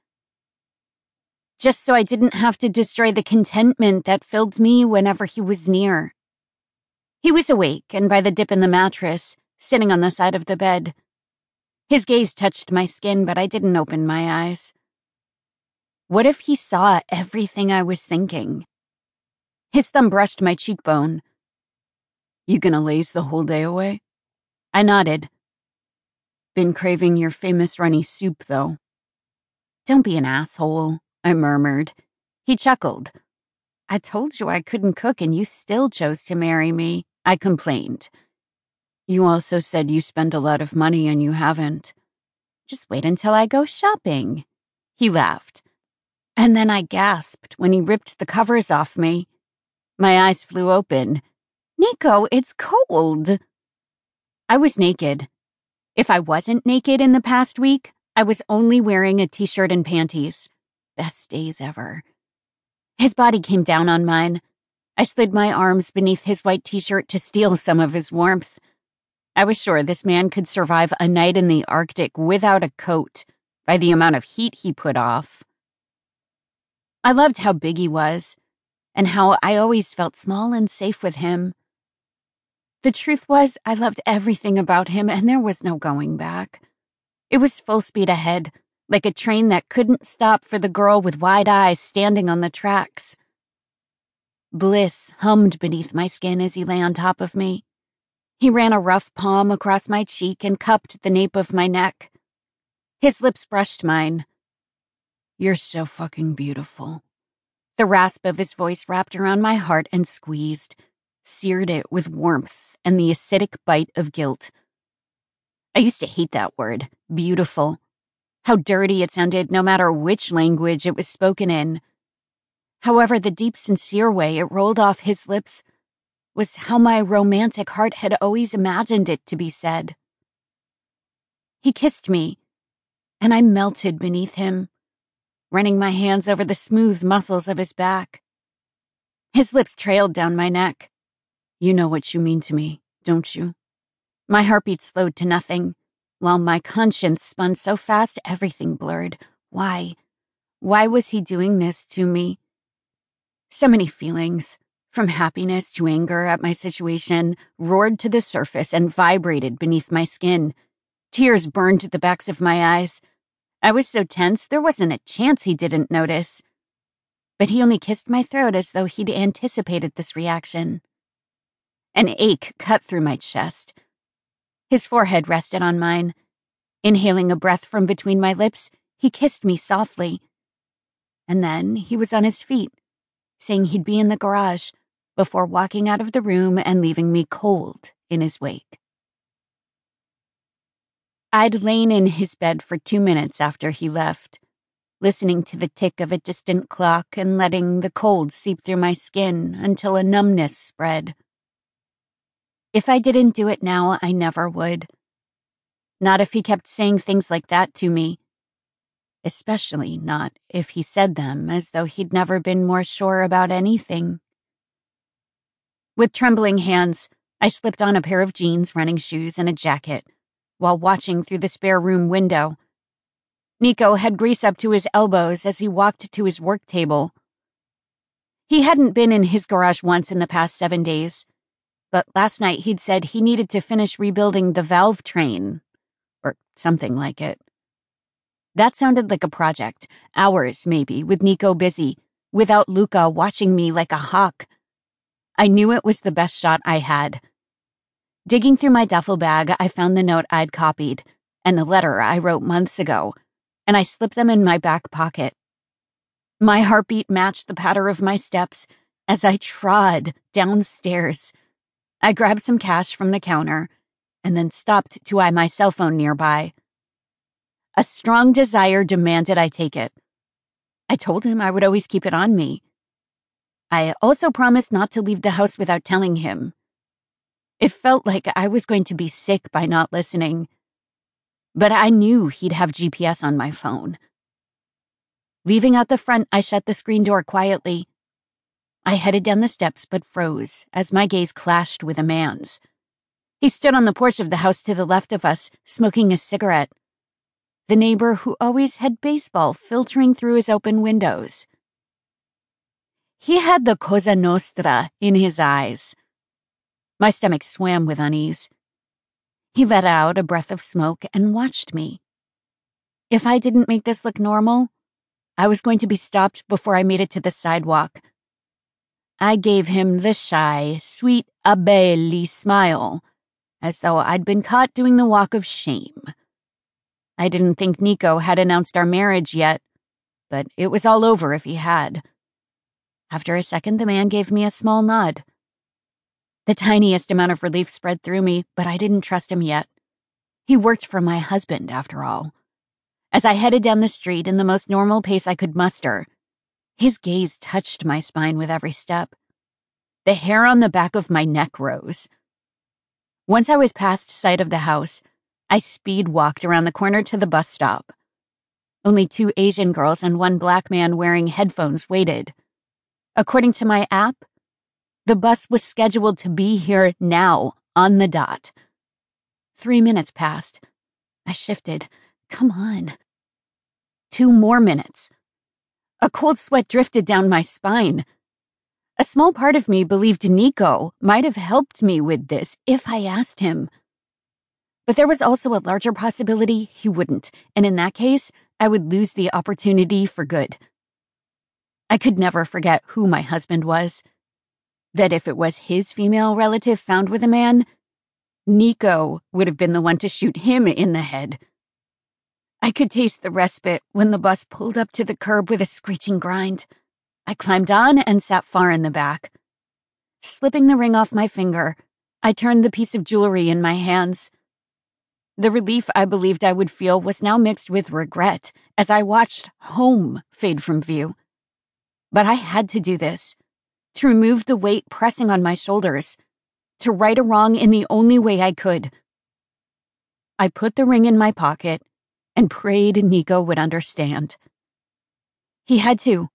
Just so I didn't have to destroy the contentment that filled me whenever he was near. He was awake and by the dip in the mattress, sitting on the side of the bed. His gaze touched my skin, but I didn't open my eyes. What if he saw everything I was thinking? His thumb brushed my cheekbone. You gonna laze the whole day away? I nodded. Been craving your famous runny soup, though. Don't be an asshole, I murmured. He chuckled. I told you I couldn't cook and you still chose to marry me, I complained. You also said you spent a lot of money and you haven't. Just wait until I go shopping. He laughed. And then I gasped when he ripped the covers off me. My eyes flew open. Nico, it's cold. I was naked. If I wasn't naked in the past week, I was only wearing a t-shirt and panties. Best days ever. His body came down on mine. I slid my arms beneath his white t-shirt to steal some of his warmth. I was sure this man could survive a night in the Arctic without a coat by the amount of heat he put off. I loved how big he was, and how I always felt small and safe with him. The truth was, I loved everything about him, and there was no going back. It was full speed ahead, like a train that couldn't stop for the girl with wide eyes standing on the tracks. Bliss hummed beneath my skin as he lay on top of me. He ran a rough palm across my cheek and cupped the nape of my neck. His lips brushed mine. You're so fucking beautiful. The rasp of his voice wrapped around my heart and squeezed, seared it with warmth and the acidic bite of guilt. I used to hate that word, beautiful. How dirty it sounded no matter which language it was spoken in. However, the deep, sincere way it rolled off his lips was how my romantic heart had always imagined it to be said. He kissed me, and I melted beneath him, running my hands over the smooth muscles of his back. His lips trailed down my neck. You know what you mean to me, don't you? My heartbeat slowed to nothing, while my conscience spun so fast everything blurred. Why? Why was he doing this to me? So many feelings, from happiness to anger at my situation, roared to the surface and vibrated beneath my skin. Tears burned the backs of my eyes. I was so tense there wasn't a chance he didn't notice. But he only kissed my throat as though he'd anticipated this reaction. An ache cut through my chest. His forehead rested on mine. Inhaling a breath from between my lips, he kissed me softly. And then he was on his feet, saying he'd be in the garage, before walking out of the room and leaving me cold in his wake. I'd lain in his bed for two minutes after he left, listening to the tick of a distant clock and letting the cold seep through my skin until a numbness spread. If I didn't do it now, I never would. Not if he kept saying things like that to me. Especially not if he said them as though he'd never been more sure about anything. With trembling hands, I slipped on a pair of jeans, running shoes, and a jacket, while watching through the spare room window Nico had grease up to his elbows as he walked to his work table. He hadn't been in his garage once in the past seven days, but last night he'd said he needed to finish rebuilding the valve train, or something like it. That sounded like a project, hours maybe, with Nico busy, without Luca watching me like a hawk. I knew it was the best shot I had. Digging through my duffel bag, I found the note I'd copied, and the letter I wrote months ago, and I slipped them in my back pocket. My heartbeat matched the patter of my steps as I trod downstairs. I grabbed some cash from the counter and then stopped to eye my cell phone nearby. A strong desire demanded I take it. I told him I would always keep it on me. I also promised not to leave the house without telling him. It felt like I was going to be sick by not listening. But I knew he'd have G P S on my phone. Leaving out the front, I shut the screen door quietly. I headed down the steps but froze as my gaze clashed with a man's. He stood on the porch of the house to the left of us, smoking a cigarette. The neighbor who always had baseball filtering through his open windows. He had the Cosa Nostra in his eyes. My stomach swam with unease. He let out a breath of smoke and watched me. If I didn't make this look normal, I was going to be stopped before I made it to the sidewalk. I gave him the shy, sweet, abelli smile, as though I'd been caught doing the walk of shame. I didn't think Nico had announced our marriage yet, but it was all over if he had. After a second, the man gave me a small nod. The tiniest amount of relief spread through me, but I didn't trust him yet. He worked for my husband, after all. As I headed down the street in the most normal pace I could muster, his gaze touched my spine with every step. The hair on the back of my neck rose. Once I was past sight of the house, I speed walked around the corner to the bus stop. Only two Asian girls and one black man wearing headphones waited. According to my app, the bus was scheduled to be here now, on the dot. Three minutes passed. I shifted. Come on. Two more minutes. A cold sweat drifted down my spine. A small part of me believed Nico might have helped me with this if I asked him. But there was also a larger possibility he wouldn't, and in that case, I would lose the opportunity for good. I could never forget who my husband was. That if it was his female relative found with a man, Nico would have been the one to shoot him in the head. I could taste the respite when the bus pulled up to the curb with a screeching grind. I climbed on and sat far in the back. Slipping the ring off my finger, I turned the piece of jewelry in my hands. The relief I believed I would feel was now mixed with regret as I watched home fade from view. But I had to do this. To remove the weight pressing on my shoulders, to right a wrong in the only way I could. I put the ring in my pocket and prayed Nico would understand. He had to.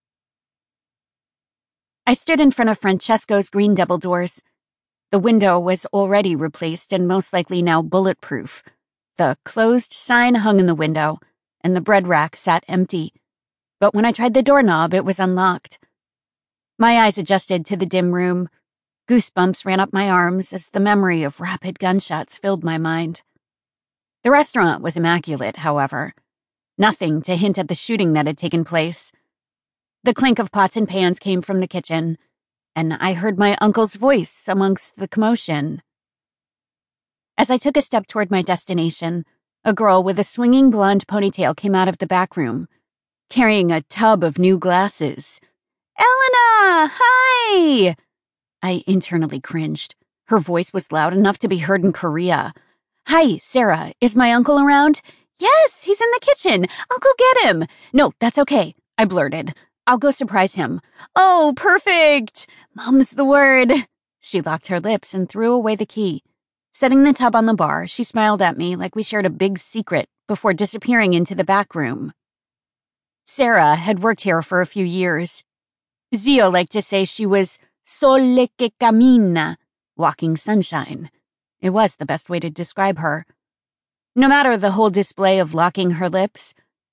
I stood in front of Francesco's green double doors. The window was already replaced and most likely now bulletproof. The closed sign hung in the window, and the bread rack sat empty. But when I tried the doorknob, it was unlocked. My eyes adjusted to the dim room. Goosebumps ran up my arms as the memory of rapid gunshots filled my mind. The restaurant was immaculate, however. Nothing to hint at the shooting that had taken place. The clink of pots and pans came from the kitchen, and I heard my uncle's voice amongst the commotion. As I took a step toward my destination, a girl with a swinging blonde ponytail came out of the back room, carrying a tub of new glasses. "Elena! Hi!" I internally cringed. Her voice was loud enough to be heard in Korea. "Hi, Sarah. Is my uncle around?" "Yes, he's in the kitchen. I'll go get him." "No, that's okay," I blurted. "I'll go surprise him." "Oh, perfect. Mum's the word." She locked her lips and threw away the key. Setting the tub on the bar, she smiled at me like we shared a big secret before disappearing into the back room. Sarah had worked here for a few years. Zio liked to say she was sole que camina, walking sunshine. It was the best way to describe her. No matter the whole display of locking her lips,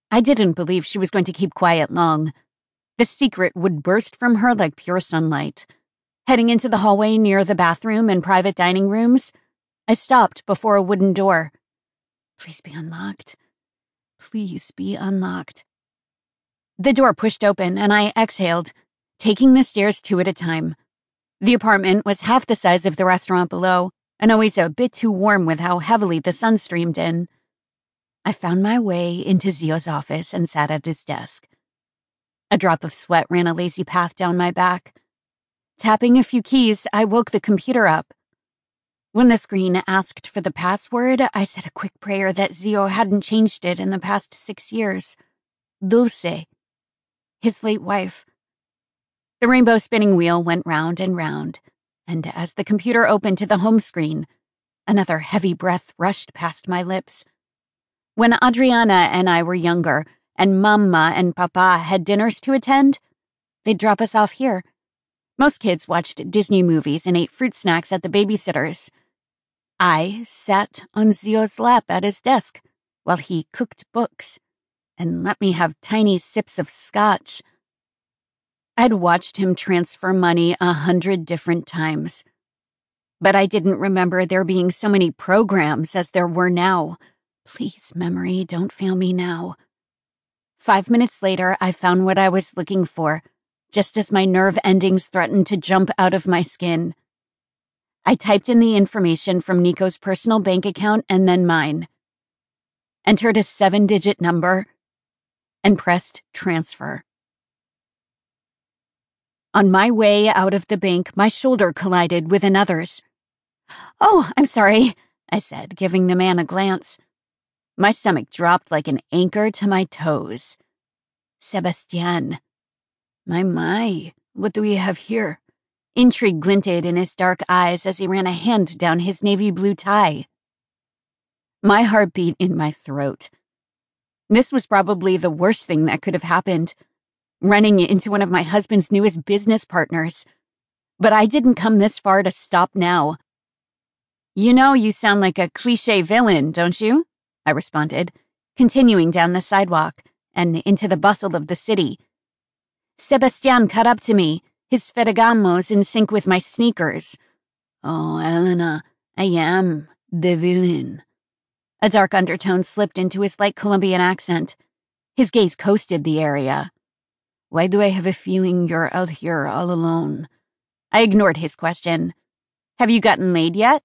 I didn't believe she was going to keep quiet long. The secret would burst from her like pure sunlight. Heading into the hallway near the bathroom and private dining rooms, I stopped before a wooden door. Please be unlocked. Please be unlocked. The door pushed open and I exhaled, taking the stairs two at a time. The apartment was half the size of the restaurant below, and always a bit too warm with how heavily the sun streamed in. I found my way into Zio's office and sat at his desk. A drop of sweat ran a lazy path down my back. Tapping a few keys, I woke the computer up. When the screen asked for the password, I said a quick prayer that Zio hadn't changed it in the past six years. Dulce, his late wife. The rainbow spinning wheel went round and round, and as the computer opened to the home screen, another heavy breath rushed past my lips. When Adriana and I were younger, and Mama and Papa had dinners to attend, they'd drop us off here. Most kids watched Disney movies and ate fruit snacks at the babysitter's. I sat on Zio's lap at his desk while he cooked books and let me have tiny sips of scotch. I'd watched him transfer money a hundred different times, but I didn't remember there being so many programs as there were now. Please, memory, don't fail me now. Five minutes later, I found what I was looking for, just as my nerve endings threatened to jump out of my skin. I typed in the information from Nico's personal bank account and then mine, entered a seven-digit number, and pressed transfer. On my way out of the bank, my shoulder collided with another's. "Oh, I'm sorry," I said, giving the man a glance. My stomach dropped like an anchor to my toes. Sebastian. My, my, what do we have here? Intrigue glinted in his dark eyes as he ran a hand down his navy blue tie. My heart beat in my throat. This was probably the worst thing that could have happened, running into one of my husband's newest business partners. But I didn't come this far to stop now. "You know you sound like a cliché villain, don't you?" I responded, continuing down the sidewalk and into the bustle of the city. Sebastian caught up to me, his Ferragamos in sync with my sneakers. "Oh, Elena, I am the villain." A dark undertone slipped into his light Colombian accent. His gaze coasted the area. "Why do I have a feeling you're out here all alone?" I ignored his question. "Have you gotten laid yet?"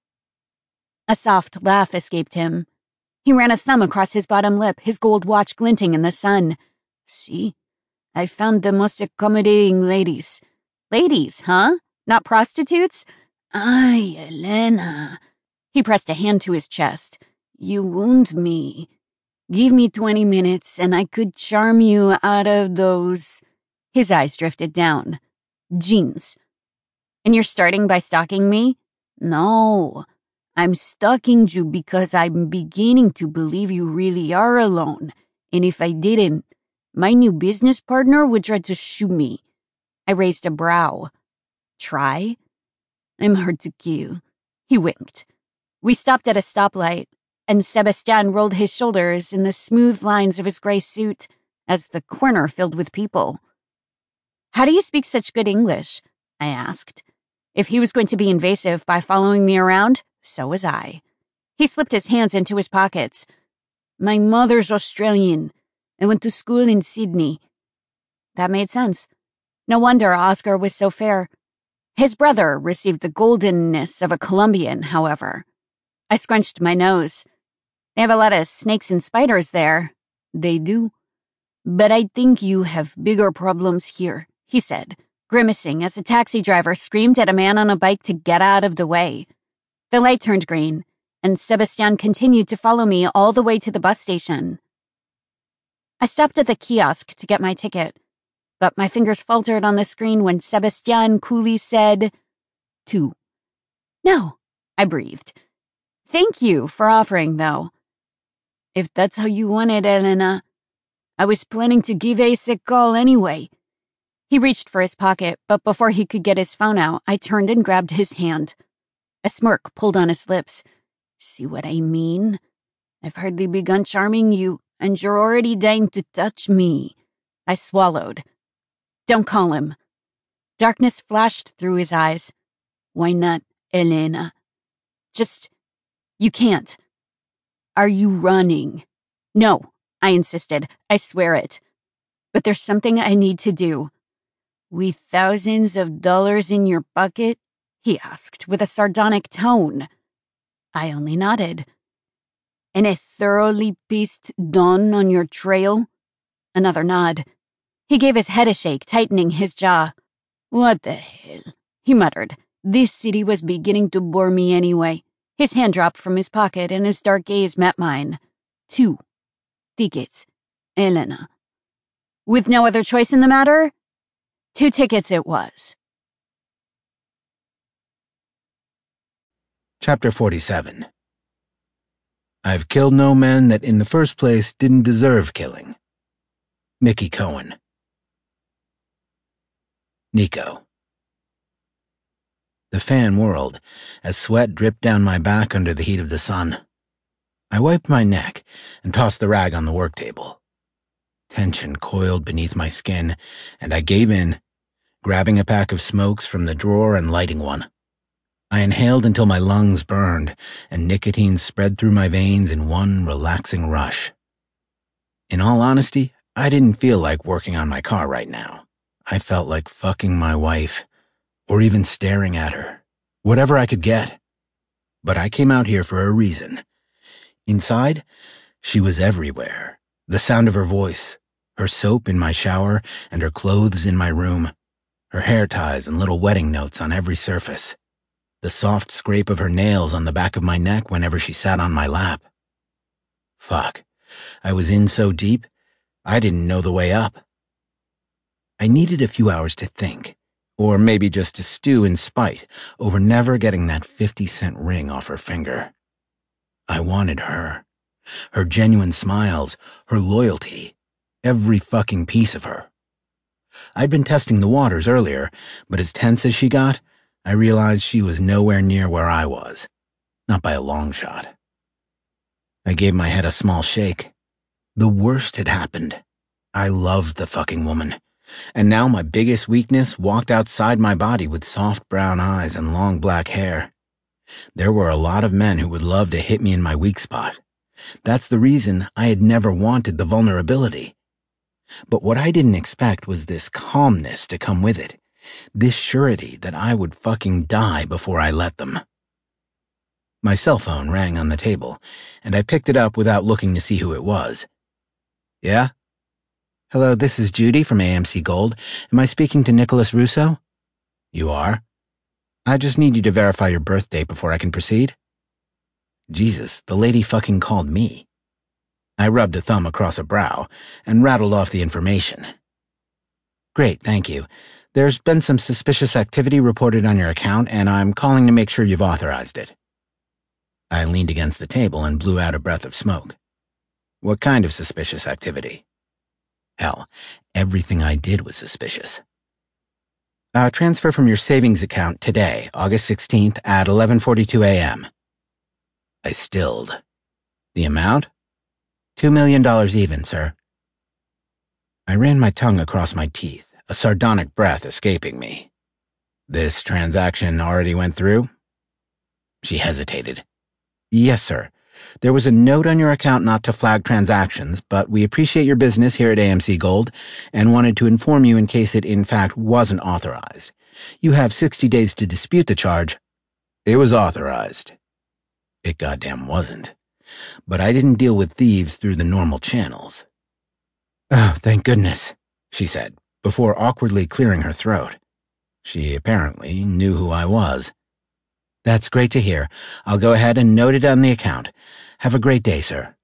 A soft laugh escaped him. He ran a thumb across his bottom lip, his gold watch glinting in the sun. "See? I found the most accommodating ladies." "Ladies, huh? Not prostitutes?" "Ay, Elena." He pressed a hand to his chest. "You wound me. Give me twenty minutes and I could charm you out of those..." His eyes drifted down. "Jeans." "And you're starting by stalking me?" "No. I'm stalking you because I'm beginning to believe you really are alone. And if I didn't, my new business partner would try to shoot me." I raised a brow. "Try?" "I'm hard to kill." He winked. We stopped at a stoplight, and Sebastian rolled his shoulders in the smooth lines of his gray suit as the corner filled with people. "How do you speak such good English?" I asked. If he was going to be invasive by following me around, so was I. He slipped his hands into his pockets. "My mother's Australian. I went to school in Sydney." That made sense. No wonder Oscar was so fair. His brother received the goldenness of a Colombian, however. I scrunched my nose. "They have a lot of snakes and spiders there." "They do. But I think you have bigger problems here," he said, grimacing as a taxi driver screamed at a man on a bike to get out of the way. The light turned green, and Sebastian continued to follow me all the way to the bus station. I stopped at the kiosk to get my ticket, but my fingers faltered on the screen when Sebastian coolly said, "Two." "No," I breathed. "Thank you for offering, though." "If that's how you want it, Elena. I was planning to give Ace a call anyway." He reached for his pocket, but before he could get his phone out, I turned and grabbed his hand. A smirk pulled on his lips. "See what I mean? I've hardly begun charming you, and you're already dying to touch me. I swallowed. Don't call him. Darkness flashed through his eyes. Why not, Elena? Just, you can't. Are you running? No, I insisted. I swear it. But there's something I need to do. With thousands of dollars in your pocket? He asked with a sardonic tone. I only nodded. And a thoroughly pissed Don on your trail? Another nod. He gave his head a shake, tightening his jaw. What the hell? He muttered. This city was beginning to bore me anyway. His hand dropped from his pocket and his dark gaze met mine. Two tickets, Elena. With no other choice in the matter, two tickets it was. Chapter forty-seven. I've killed no men that in the first place didn't deserve killing. Mickey Cohen. Nico. The fan whirled as sweat dripped down my back under the heat of the sun. I wiped my neck and tossed the rag on the work table. Tension coiled beneath my skin, and I gave in, grabbing a pack of smokes from the drawer and lighting one. I inhaled until my lungs burned, and nicotine spread through my veins in one relaxing rush. In all honesty, I didn't feel like working on my car right now. I felt like fucking my wife, or even staring at her, whatever I could get. But I came out here for a reason. Inside, she was everywhere. The sound of her voice, her soap in my shower, and her clothes in my room, her hair ties and little wedding notes on every surface, the soft scrape of her nails on the back of my neck whenever she sat on my lap. Fuck, I was in so deep, I didn't know the way up. I needed a few hours to think, or maybe just to stew in spite over never getting that fifty-cent ring off her finger. I wanted her, her genuine smiles, her loyalty, every fucking piece of her. I'd been testing the waters earlier, but as tense as she got, I realized she was nowhere near where I was, not by a long shot. I gave my head a small shake. The worst had happened. I loved the fucking woman, and now my biggest weakness walked outside my body with soft brown eyes and long black hair. There were a lot of men who would love to hit me in my weak spot. That's the reason I had never wanted the vulnerability. But what I didn't expect was this calmness to come with it, this surety that I would fucking die before I let them. My cell phone rang on the table, and I picked it up without looking to see who it was. Yeah? Hello, this is Judy from A M C Gold. Am I speaking to Nicholas Russo? You are? I just need you to verify your birth date before I can proceed. Jesus, the lady fucking called me. I rubbed a thumb across a brow and rattled off the information. Great, thank you. There's been some suspicious activity reported on your account, and I'm calling to make sure you've authorized it. I leaned against the table and blew out a breath of smoke. What kind of suspicious activity? Hell, everything I did was suspicious. Uh, transfer from your savings account today, August sixteenth at eleven forty-two a m I stilled. The amount? Two million dollars even, sir. I ran my tongue across my teeth, a sardonic breath escaping me. This transaction already went through? She hesitated. Yes, sir. There was a note on your account not to flag transactions, but we appreciate your business here at A M C Gold and wanted to inform you in case it in fact wasn't authorized. You have sixty days to dispute the charge. It was authorized. It goddamn wasn't. But I didn't deal with thieves through the normal channels. Oh, thank goodness, she said, before awkwardly clearing her throat. She apparently knew who I was. That's great to hear. I'll go ahead and note it on the account. Have a great day, sir.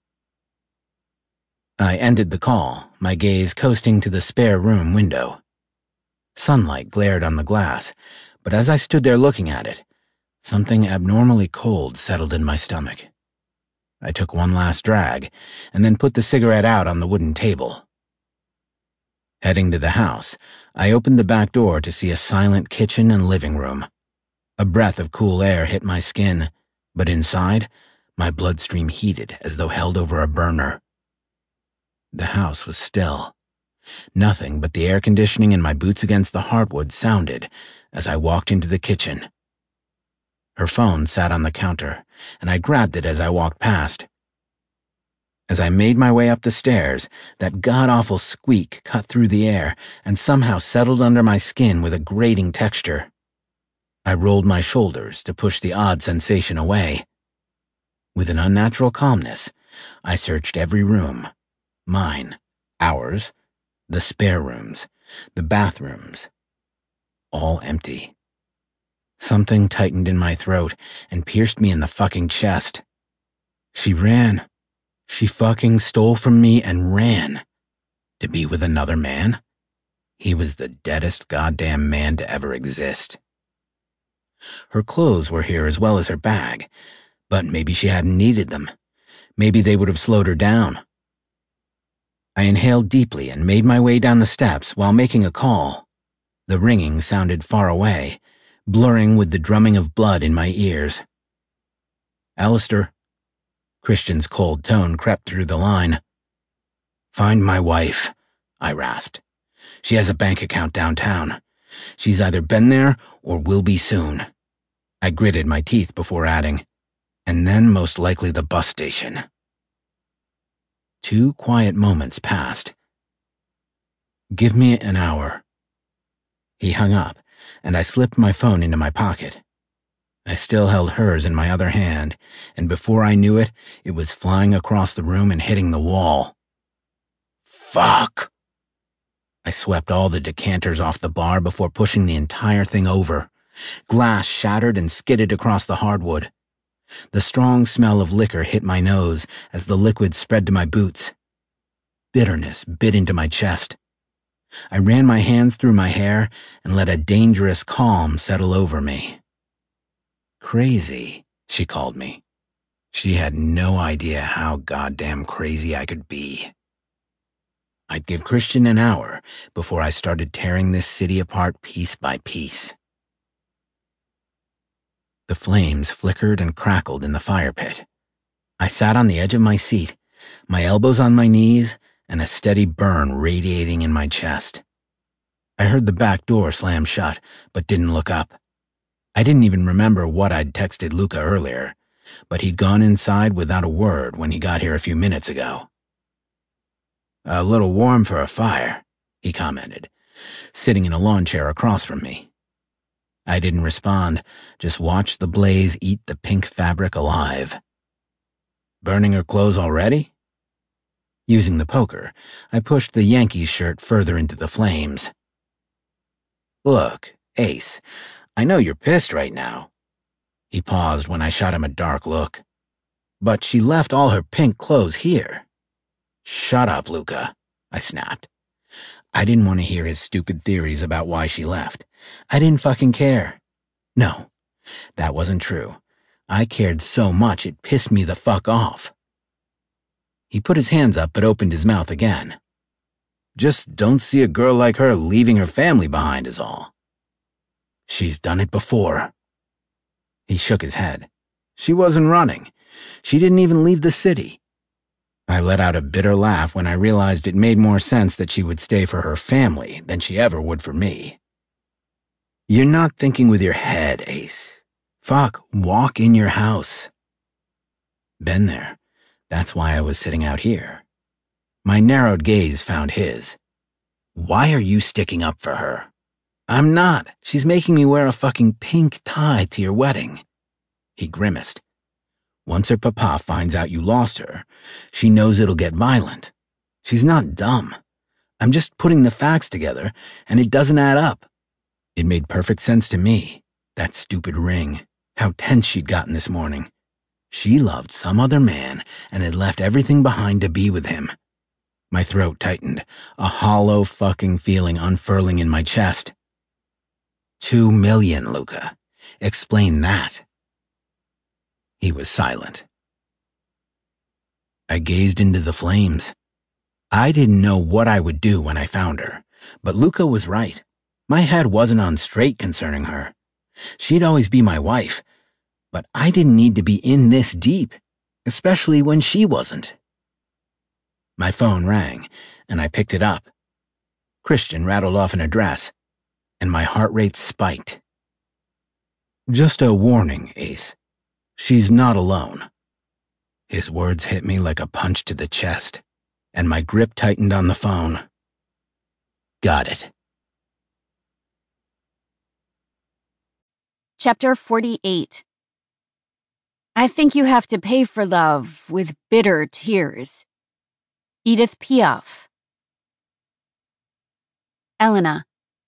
I ended the call, my gaze coasting to the spare room window. Sunlight glared on the glass, but as I stood there looking at it, something abnormally cold settled in my stomach. I took one last drag, and then put the cigarette out on the wooden table. Heading to the house, I opened the back door to see a silent kitchen and living room. A breath of cool air hit my skin, but inside, my bloodstream heated as though held over a burner. The house was still. Nothing but the air conditioning and my boots against the hardwood sounded as I walked into the kitchen. Her phone sat on the counter, and I grabbed it as I walked past. As I made my way up the stairs, that god-awful squeak cut through the air and somehow settled under my skin with a grating texture. I rolled my shoulders to push the odd sensation away. With an unnatural calmness, I searched every room. Mine, ours, the spare rooms, the bathrooms. All empty. Something tightened in my throat and pierced me in the fucking chest. She ran. She fucking stole from me and ran. To be with another man? He was the deadest goddamn man to ever exist. Her clothes were here as well as her bag, but maybe she hadn't needed them. Maybe they would have slowed her down. I inhaled deeply and made my way down the steps while making a call. The ringing sounded far away, blurring with the drumming of blood in my ears. Alistair. Christian's cold tone crept through the line. Find my wife, I rasped. She has a bank account downtown. She's either been there or will be soon. I gritted my teeth before adding, and then most likely the bus station. Two quiet moments passed. Give me an hour. He hung up, and I slipped my phone into my pocket. I still held hers in my other hand, and before I knew it, it was flying across the room and hitting the wall. Fuck! I swept all the decanters off the bar before pushing the entire thing over. Glass shattered and skidded across the hardwood. The strong smell of liquor hit my nose as the liquid spread to my boots. Bitterness bit into my chest. I ran my hands through my hair and let a dangerous calm settle over me. Crazy, she called me. She had no idea how goddamn crazy I could be. I'd give Christian an hour before I started tearing this city apart piece by piece. The flames flickered and crackled in the fire pit. I sat on the edge of my seat, my elbows on my knees, and a steady burn radiating in my chest. I heard the back door slam shut, but didn't look up. I didn't even remember what I'd texted Luca earlier, but he'd gone inside without a word when he got here a few minutes ago. A little warm for a fire, he commented, sitting in a lawn chair across from me. I didn't respond, just watched the blaze eat the pink fabric alive. Burning her clothes already? Using the poker, I pushed the Yankees shirt further into the flames. Look, Ace, I know you're pissed right now. He paused when I shot him a dark look. But she left all her pink clothes here. Shut up, Luca, I snapped. I didn't want to hear his stupid theories about why she left. I didn't fucking care. No, that wasn't true. I cared so much it pissed me the fuck off. He put his hands up but opened his mouth again. Just don't see a girl like her leaving her family behind is all. She's done it before. He shook his head. She wasn't running. She didn't even leave the city. I let out a bitter laugh when I realized it made more sense that she would stay for her family than she ever would for me. You're not thinking with your head, Ace. Fuck, walk in your house. Been there. That's why I was sitting out here. My narrowed gaze found his. Why are you sticking up for her? I'm not. She's making me wear a fucking pink tie to your wedding. He grimaced. Once her papa finds out you lost her, she knows it'll get violent. She's not dumb. I'm just putting the facts together, and it doesn't add up. It made perfect sense to me. That stupid ring. How tense she'd gotten this morning. She loved some other man and had left everything behind to be with him. My throat tightened, a hollow fucking feeling unfurling in my chest. Two million, Luca. Explain that. He was silent. I gazed into the flames. I didn't know what I would do when I found her, but Luca was right. My head wasn't on straight concerning her. She'd always be my wife, but I didn't need to be in this deep, especially when she wasn't. My phone rang, and I picked it up. Christian rattled off an address, and my heart rate spiked. "Just a warning, Ace. She's not alone." His words hit me like a punch to the chest, and my grip tightened on the phone. Got it. Chapter forty-eight. I think you have to pay for love with bitter tears. Edith Piaf. Elena.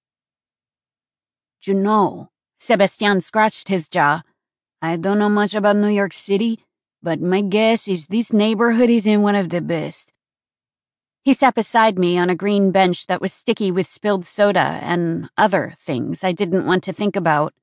You know, Sebastian scratched his jaw. I don't know much about New York City, but my guess is this neighborhood is in one of the best. He sat beside me on a green bench that was sticky with spilled soda and other things I didn't want to think about.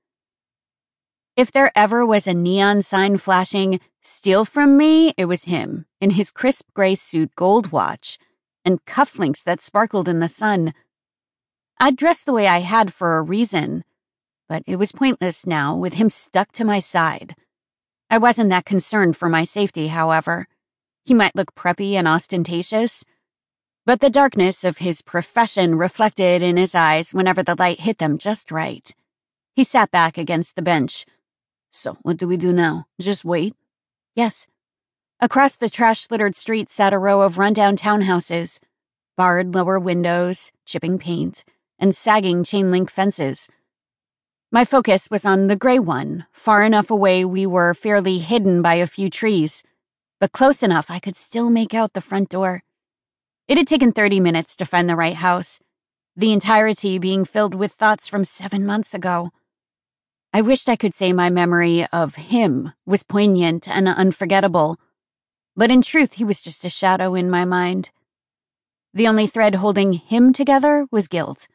If there ever was a neon sign flashing, "Steal from me," it was him, in his crisp gray suit gold watch, and cufflinks that sparkled in the sun. I'd dressed the way I had for a reason, but it was pointless now with him stuck to my side. I wasn't that concerned for my safety, however. He might look preppy and ostentatious, but the darkness of his profession reflected in his eyes whenever the light hit them just right. He sat back against the bench. "So, what do we do now? Just wait?" "Yes." Across the trash-littered street sat a row of rundown townhouses, barred lower windows, chipping paint, and sagging chain-link fences. My focus was on the gray one, far enough away we were fairly hidden by a few trees, but close enough I could still make out the front door. It had taken thirty minutes to find the right house, the entirety being filled with thoughts from seven months ago. I wished I could say my memory of him was poignant and unforgettable, but in truth he was just a shadow in my mind. The only thread holding him together was guilt.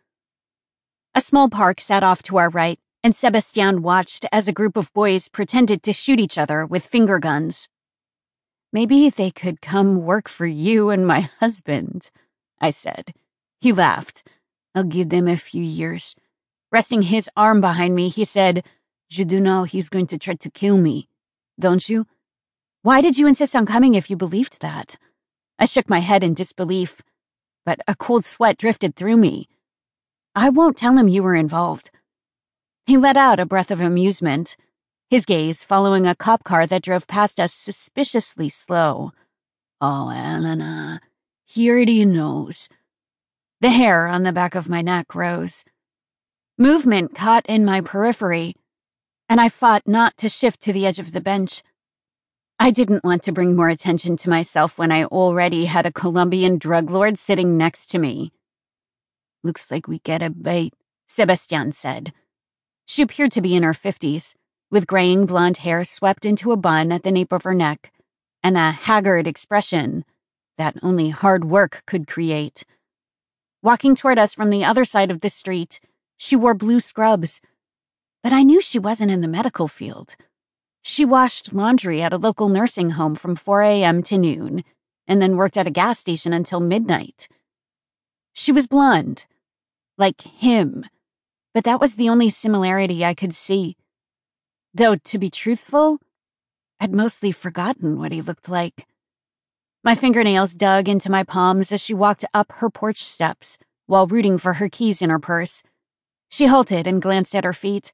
A small park sat off to our right, and Sebastian watched as a group of boys pretended to shoot each other with finger guns. "Maybe they could come work for you and my husband," I said. He laughed. "I'll give them a few years." Resting his arm behind me, he said, "You do know he's going to try to kill me, don't you?" "Why did you insist on coming if you believed that?" I shook my head in disbelief, but a cold sweat drifted through me. "I won't tell him you were involved." He let out a breath of amusement, his gaze following a cop car that drove past us suspiciously slow. "Oh, Elena, he already knows." The hair on the back of my neck rose. Movement caught in my periphery, and I fought not to shift to the edge of the bench. I didn't want to bring more attention to myself when I already had a Colombian drug lord sitting next to me. "Looks like we get a bait," Sebastian said. She appeared to be in her fifties, with graying blonde hair swept into a bun at the nape of her neck, and a haggard expression that only hard work could create. Walking toward us from the other side of the street, she wore blue scrubs, but I knew she wasn't in the medical field. She washed laundry at a local nursing home from four a.m. to noon, and then worked at a gas station until midnight. She was blonde, like him, but that was the only similarity I could see. Though, to be truthful, I'd mostly forgotten what he looked like. My fingernails dug into my palms as she walked up her porch steps while rooting for her keys in her purse. She halted and glanced at her feet.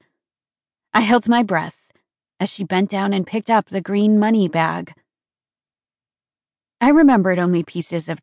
I held my breath as she bent down and picked up the green money bag. I remembered only pieces of